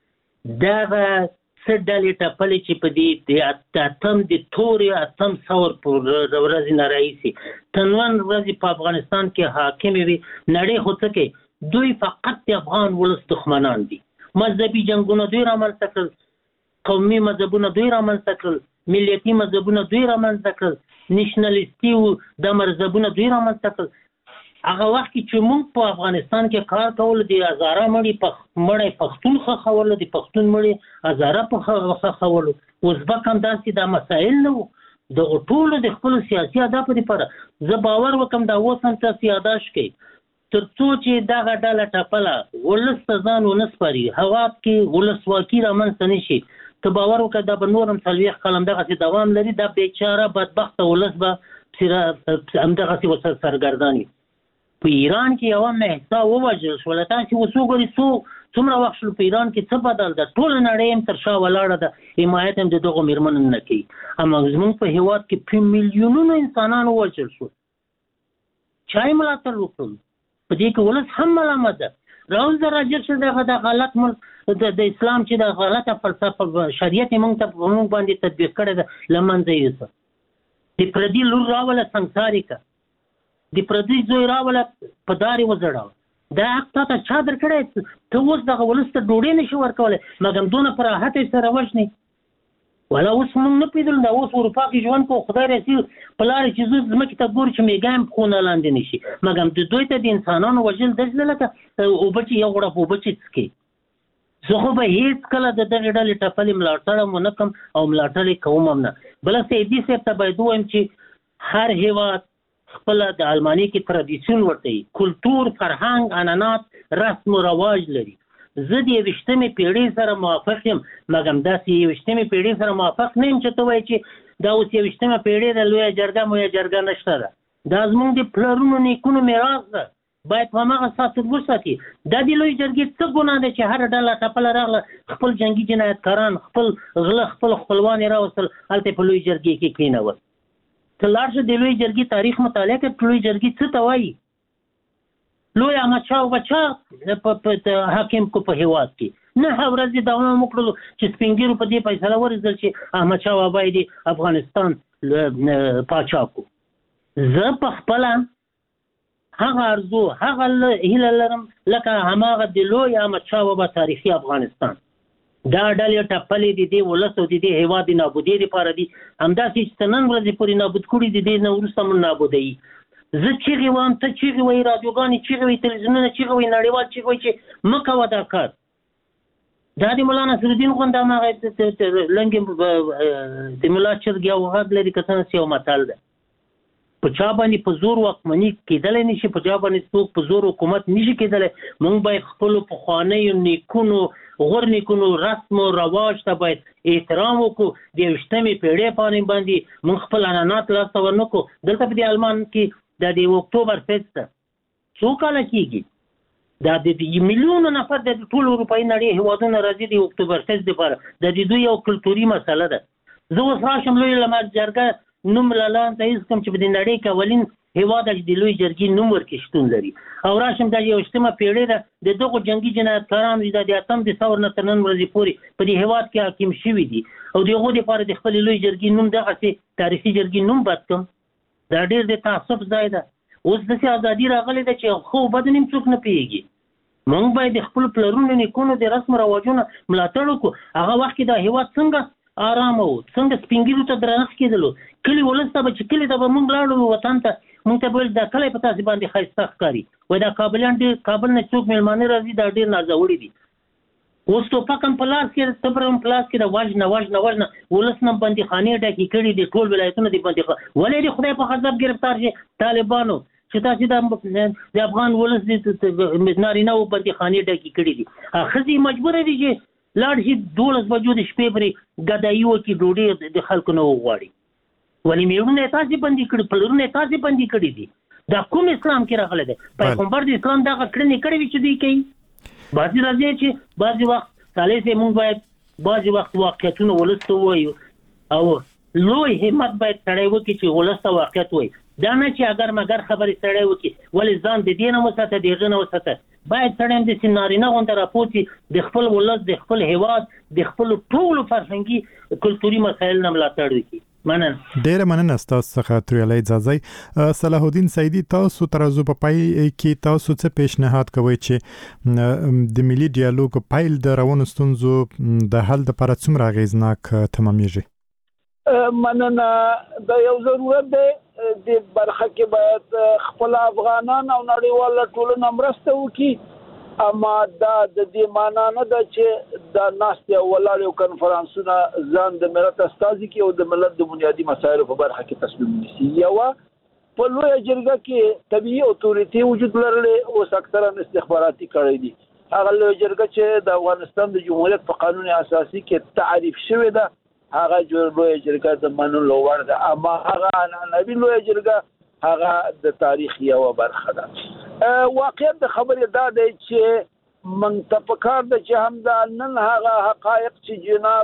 دغه څه ډلې ټپلې چې په دې د اتم د تورې اتم ثور په ورځې نه راهیسې تر نن ورځې په افغانستان کې حاکمې وي. نړۍ خو څه کوي؟ دوی فقط د افغان ولس دښمنان دي. مذهبي جنګونه دوی رامنځته کړل، قومي مذهبونه دوی رامنځته کړل، ملیتي مذهبونه دوی رامنځته کړل، نیشنلیستي و د مذهبونه دوی رامنځته کړل. هغه وخت کې چې موږ په افغانستان کې کار کول د هزاره مړي مړی پښتون ښخولو، د پښتون مړي هزاره په ښخولو. ازبک هم داسې دا مسایل نه وو. دغو ټولو د خپلو سیاسي اهدافو لپاره زه باور وکړم دا اوس هم تاسې یاداشت کوئ تر څو چې دغه ډله ټپله ولس ته ځان ونه سپاري، هېواد کې ولسواکي رامنځته نه شي، ته باور وکړه دا به نور هم څلوېښت کاله همدغسې دوام لري. دا بیچاره بدبخته ولس به همدغسې ورسره سرګردان وي. په ایران کې یوه مهسا ووژل شوله. تاسې اوس وګورئ څو څومره وخت شول په ایران کې څه بدل ده، ټوله نړۍ هم تر شا ولاړه ده، حمایت هم د دغو مېرمنو نه کوي. اما زموږ په هېواد کې په میلیونونو انسانان ووژل شول، چا یې ملاتړ وکړل؟ په دې کې ولس هم ملامت ده. راوځه راجر شه دغه د غلط ملک د اسلام چې د غلطه فلسفه شریعت یې موږ ته په موږ باندې تطبیق کړی ده له منځه یوسه. د پردي لور راوله سنګسارې که د پردي زوی راوله په دار یې وځړاوه. دا حق تا ته چا درکړی؟ ته اوس دغه ولس ته ډوډۍ نشي ورکولی مګر دونه په راحت یې سره وژنې. والا اوس موږ نه پوهېدلو دا اوس اروپا کې ژوند کوو، خدای راسي په لارې چې زه ځمکې ته ګورو چې میږه هم پښو نه لاندې نه شي. مګر د دوی ته د انسانانو وژل داسې لکه اوبه چې یو غوړپ اوبه چې څښي. زه خو به هېڅ کله د دغې ډلې ټپلې ملاتړ هم ونه کړم او ملاتړ یې کوم هم نه. بله سیدي صاحب ته باید ووایم چې هر هېواد خپله د الماني کې ترادیسیون ورته وي، کلتور، فرهنګ، عنعنات، رسم و رواج لري. زه د یویشتمې پیړۍ سره موافق یم مګر داسې یویشتمې پیړۍ سره موافق نه یم چې ته وایې چې دا اوس یویشتمه پیړۍ ده لویه جرګه مویه جرګه نشته ده. دا زموږ د پلرونو نیکونو میراث ده، باید په هماغه ساتل وساتي. دا د لویې جرګې څه ګناه ده چې هره ډله ټپله راغله خپل جنګي جنایتکاران خپل غله خپل خپلوان یې راوستل هلته په لویې جرګې کې کېنول. ته لاړ شه د لویې جرګې تاریخ مطالعه کړه، لویې جرګې څه ته وایي. لوی احمدشاه بچا په حاکم کو په هېواد کې نه ورځې دوام وکړلو چې سپین ږیرو په دې فیصله ورسېدل چې احمدشاه بابا یې د افغانستان پاچا کو. زه په خپله هغه ارزو هغه هیله لرم لکه هماغه د لوی احمد شاه بابا تاریخي افغانستان دا ډلې ټپلې دي د ولس او د هیواد د نابودۍ لپاره دي همداسې چې نن ورځې پورې نابود کړي دي د نه وروسته مون نابودي زه چیغې وایم ته چیغې وایي رادیوګانې چیغې وایي تلویزیونونه چیغې وایي نړیوال چیغې وایي چې مه کوه دا کار دا د ملا نصرالدین غوندې هماغه لنګې د ملا چرګ یو غږ لري که څه یو متل ده په چا باندې په زور واکمني کېدلی نه شي په چا باندې څوک په زور حکومت نه شي کېدلی موږ باید خپلو پخوانیو نیکونو غور نیکونو رسم او رواج ته باید احترام وکړو د یویشتمې پیړۍ پاڼې باندې موږ خپل عنعنات لاسته ورنه کړو دلته په دې المان کې د د اکتوبر فیسټ څو کاله کېږي دا د میلیونو نفر د ټول اروپایي نړۍ هېوادونه راځي د اکتوبر فیسټ لپاره د دې دوی یو کلتوري مسله ده زه اوس راشم لوی لمر جرګه نوم لاله ته هیڅ کوم چې په دې نړۍ کې اولین هېواد د لوی جرګې نوم ورکې شتون لري او راشم دا یویشتمه پیړۍ ده د دغو جنګي جنایتکارانو د د اتم دسمبر نه تر نن ورځې پورې په دې هېواد کې حاکم شوي دي او د هغو دپاره د خپلې لوی جرګې نوم دغسې تاریخي جرګې نوم بد کړم دا ډېر د تعصب ځای ده اوس داسې ازادي راغلې ده چې ښه او بد نیم څوک نه پوهېږي موږ باید د خپلو پلرونو نیکونو د رسم رواجونو ملاتړ وکړو هغه وخت کې دا هېواد څنګه آرامه و څنګه سپینګیرو ته درنښت کېدلو کلي ولس ته به چې کلي ته به موږ لاړو وطن ته موږ ته به ویل دا کلی په تاسې باندې ښایسته ښکاري وایي دا کابلیان ډېر کابل نه څوک میلمانه راځي دا ډېر نازوړي دي اوس ټوپک هم په لاس کې تبر هم په لاس کې د وژنه وژنه وژنه ولس نه بندیخانې ډکې کړي دي ټول ولایتونه دي بندیخانه ولې د خدای په غضب ګرفتار شي طالبانو چې تاسې د افغان ولس د نارینه و بندیخانې ډکې کړي دي ښځې مجبوره دي چې لاړ شي دولس بجو د شپې پرې ګدایي وکړي ډوډۍ د خلکو نه وغواړي ولې میړونه یې تاسې بندي کړي پلرونه یې تاسې بندي کړي دي دا کوم اسلام کې راغلی دی پیغمبر د اسلام دغه کړنې کړې وي چې دوی کوي بعضې راځي چې بعضې وخت صالح صاحب موږ باید بعضې وخت واقعیتونه ولس ته ووایو او لوی همت باید سړی وکړي چې ولس ته واقعیت وایي دا نه چې اگر مگر خبرې سړی وکړي ولې ځان د دې نه وساته د هغه نه وساته باید سړی هم داسې نارینه غوندې راپوڅي د خپل ولس د خپل هېواد د خپلو ټولو فرهنګي کلتوري مسایل نه ملاتړ وکړي مننه ډیره مننه ستاسو څخه تریالی ځاځی صلاح الدین سیدی تاسو ترازو په پای کې تاسو څه پیشنهاد کوئ چې د ملي ډیالوګ پایل د روانو ستونزو د حل لپاره څومره اغیزناک تمامیږي مننه دا یو ضرورت دی د برخه کې باید خپل افغانان او نړیواله ټولنه مرسته وکړي اما دا د دې معنا نه ده چې د ناستې او ولاړې کنفرانسونه ځان د ملت استازي کې او د ملت د بنیادي مسایلو په برخه کې تصمیم نیسي یوه په لویه جرګه کې طبیعي اتوریتي وجود لرلی اوس اکثرا استخباراتي کړی دي هغه لویه جرګه چې د افغانستان د جمهوریت په قانون اساسي کې تعریف شوې ده هغه لویه جرګه د منلو وړ ده اما هغه عنعنوي لویه جرګه هغه د تاریخ یوه برخه ده واقعیت د خبرې دا دی چې موږ ته پکار ده چې همدا نن هغه حقایق چې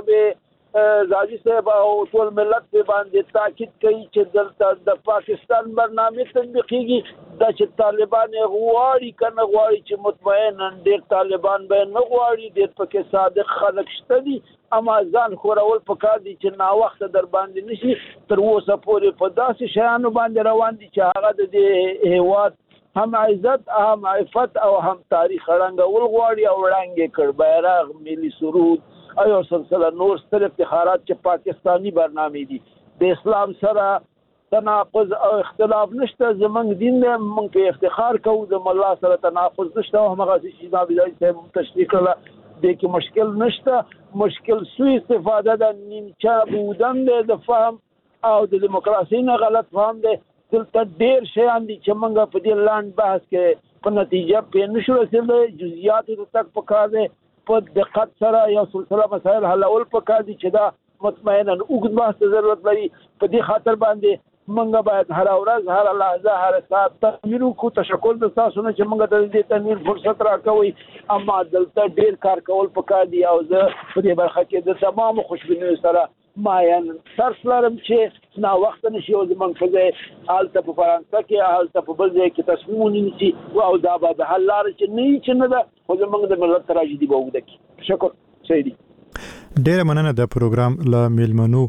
جناب زاجي صاحب او ټول ملت په باندې تاکید کوي چې دلته د پاکستان برنامه تطبیقیږي دا چې طالبان غواړي کنه غواړي چې مطمئنا ډېر طالبان به نه غواړي ډېر پکې صادق خلک شته دي اما ځان خورول پکار دي چې نا وخت در باندې نشي تر اوسه پورې په داسې شیانو باندې روان دي چې هغه د دې هیواد هم عزت هم عفت او هم تاریخ رنګول غواړي او وړاندې کړ بیرغ ملي سرود او یو سلسله نور ستر افتخارات چې پاکستانی برنامه دي د اسلام سره تناقض او اختلاف نشته زمونږ دین موږ په افتخار کوو د الله سره تناقض نشته او هغه چې جناب الله صاحب تشریح کړل د کې مشکل نشته مشکل سوء استفاده د نیمچه بودن د فهم او د دیموکراسي نه غلط فهم دی دلته ډېر شیان دي چې موږ په دې لاندې بحث کې په نتیجه پې نشو رسېدلی جزئیاتو ته تګ پکار دی په دقت سره یو سلسله مسایل حلول پکار دي چې دا مطمئنا اوږد بحث ته ضرورت لري په دې خاطر باندې موږ باید هره ورځ هره لحظه هره ساعت تمرین وکړو تشکر د تاسو نه چې موږ ته د دې تمرین فرصت راکوئ اما دلته ډېر کار کول پکار دي او زه په دې برخه کې د تمامو خوشبینیو سره ماین ترس لرم چې نا وخت نشي او زمونږ په ځای هلته په فرانسه کې هلته په بل ځای کې تصمیم ونیسي او دا به د حل لاره چې نه وي چې نه ده خو زمونږ د ملت تراژیدي به اوږده کړي. شکر سیدي. ډیره مننه د پروګرام له میلمنو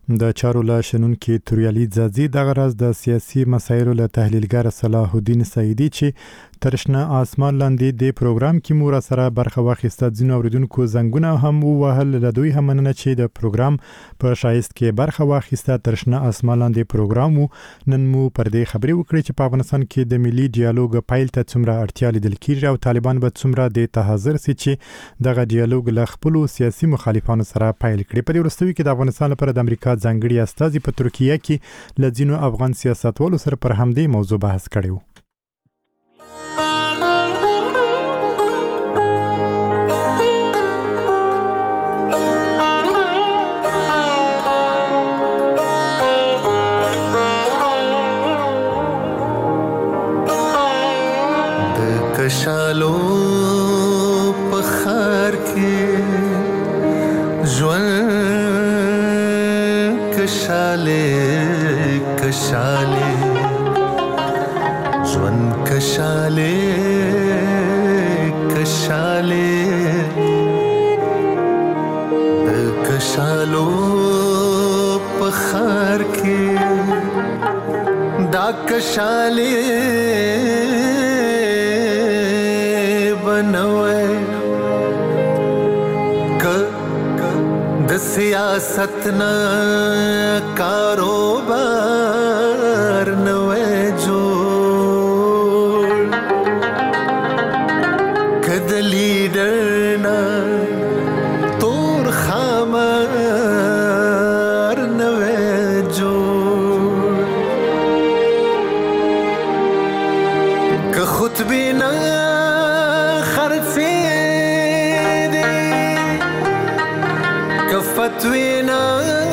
د چارو له شنونکي توریالي ځاځي دغه راز د سیاسي مسایلو له تحلیلګر صلاح الدین سعیدي چې ترشنه آسمان لاندې د پروګرام کې مور سره برخه واخیسته ځینو اوریدونکو زنګونه هم ووهل له دوی هم مننه چې د پروګرام په شایست کې برخه واخیسته ترشنه آسمان لاندې پروګرام نن مو پر دې خبري وکړي چې په افغانستان کې د ملي ډیالوګ پایل ته څومره اړتیا لیدل کیږي او طالبان به څومره د تحذر سي چې دغه ډیالوګ له خپل سیاسي مخالفانو سره پایل کړي. په دې ورستوي کې د افغانستان لپاره د امریکا ځانګړي استازي په ترکیه کې له ځینو افغان سیاستوالو سره پر همدې موضوع بحث کړی و. کشالو پخار کې ژوند کشاله کشاله ژوند کشاله کشاله د کشالو پخار کې دا کشاله سیاست نا کاروبار نوے جوڑ کد لیڈر نا تور خامار نوے جوڑ کہ خود بھی نا خرچے فتوینا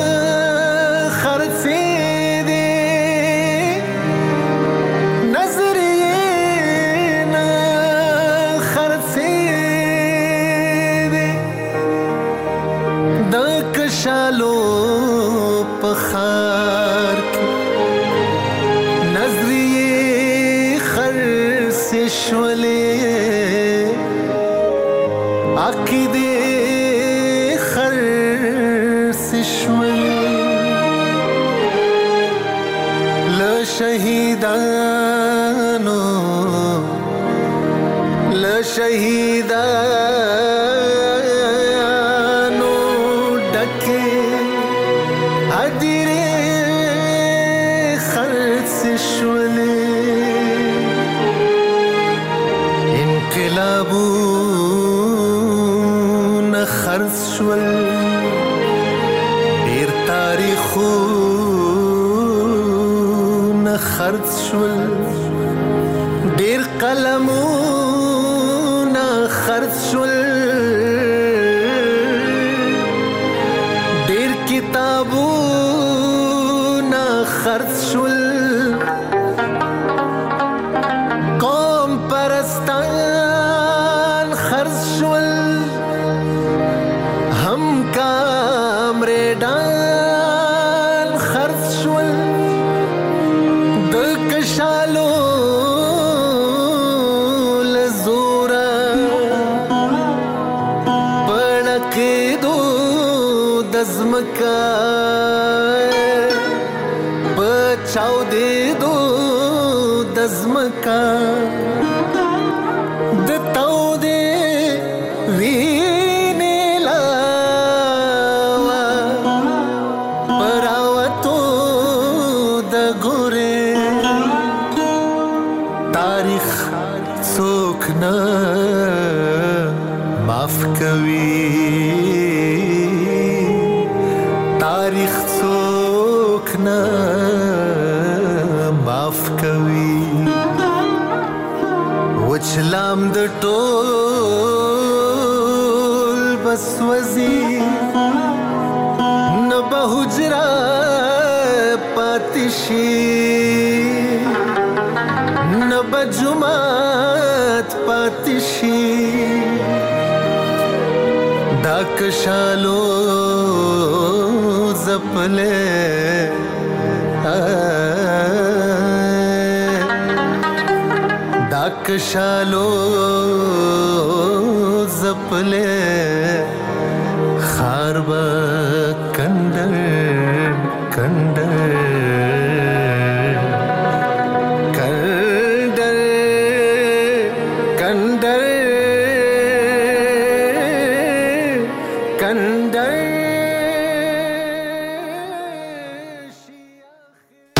خرچے دے نظرینا خرچے دے دا کشالو پخار کی نظریے خرچ شولے عقیدے شهیدانو لشهیدانو ډکه ادیره خرڅ شولې انقلابونه خرڅ شول ډیر تاریخو خرڅ شول ډیر قلمونه خرڅ شول ډیر کتابونه خرڅ شول قوم پرستان خرڅ شول هم کامریډان خرڅ شول کشالو لزورا پړکېدو دزمکا بچاو دیدو دزمکا دتاو دے وینې لاوا پراوتو د ګورې تاریخ څوک نه معاف کوي تاریخ څوک نه معاف کوي وچلام د ټول بس وزي نه به حجره پاتې شي بجمات پاتې شي دا کشالو زپلې دا کشالو زپلې خار به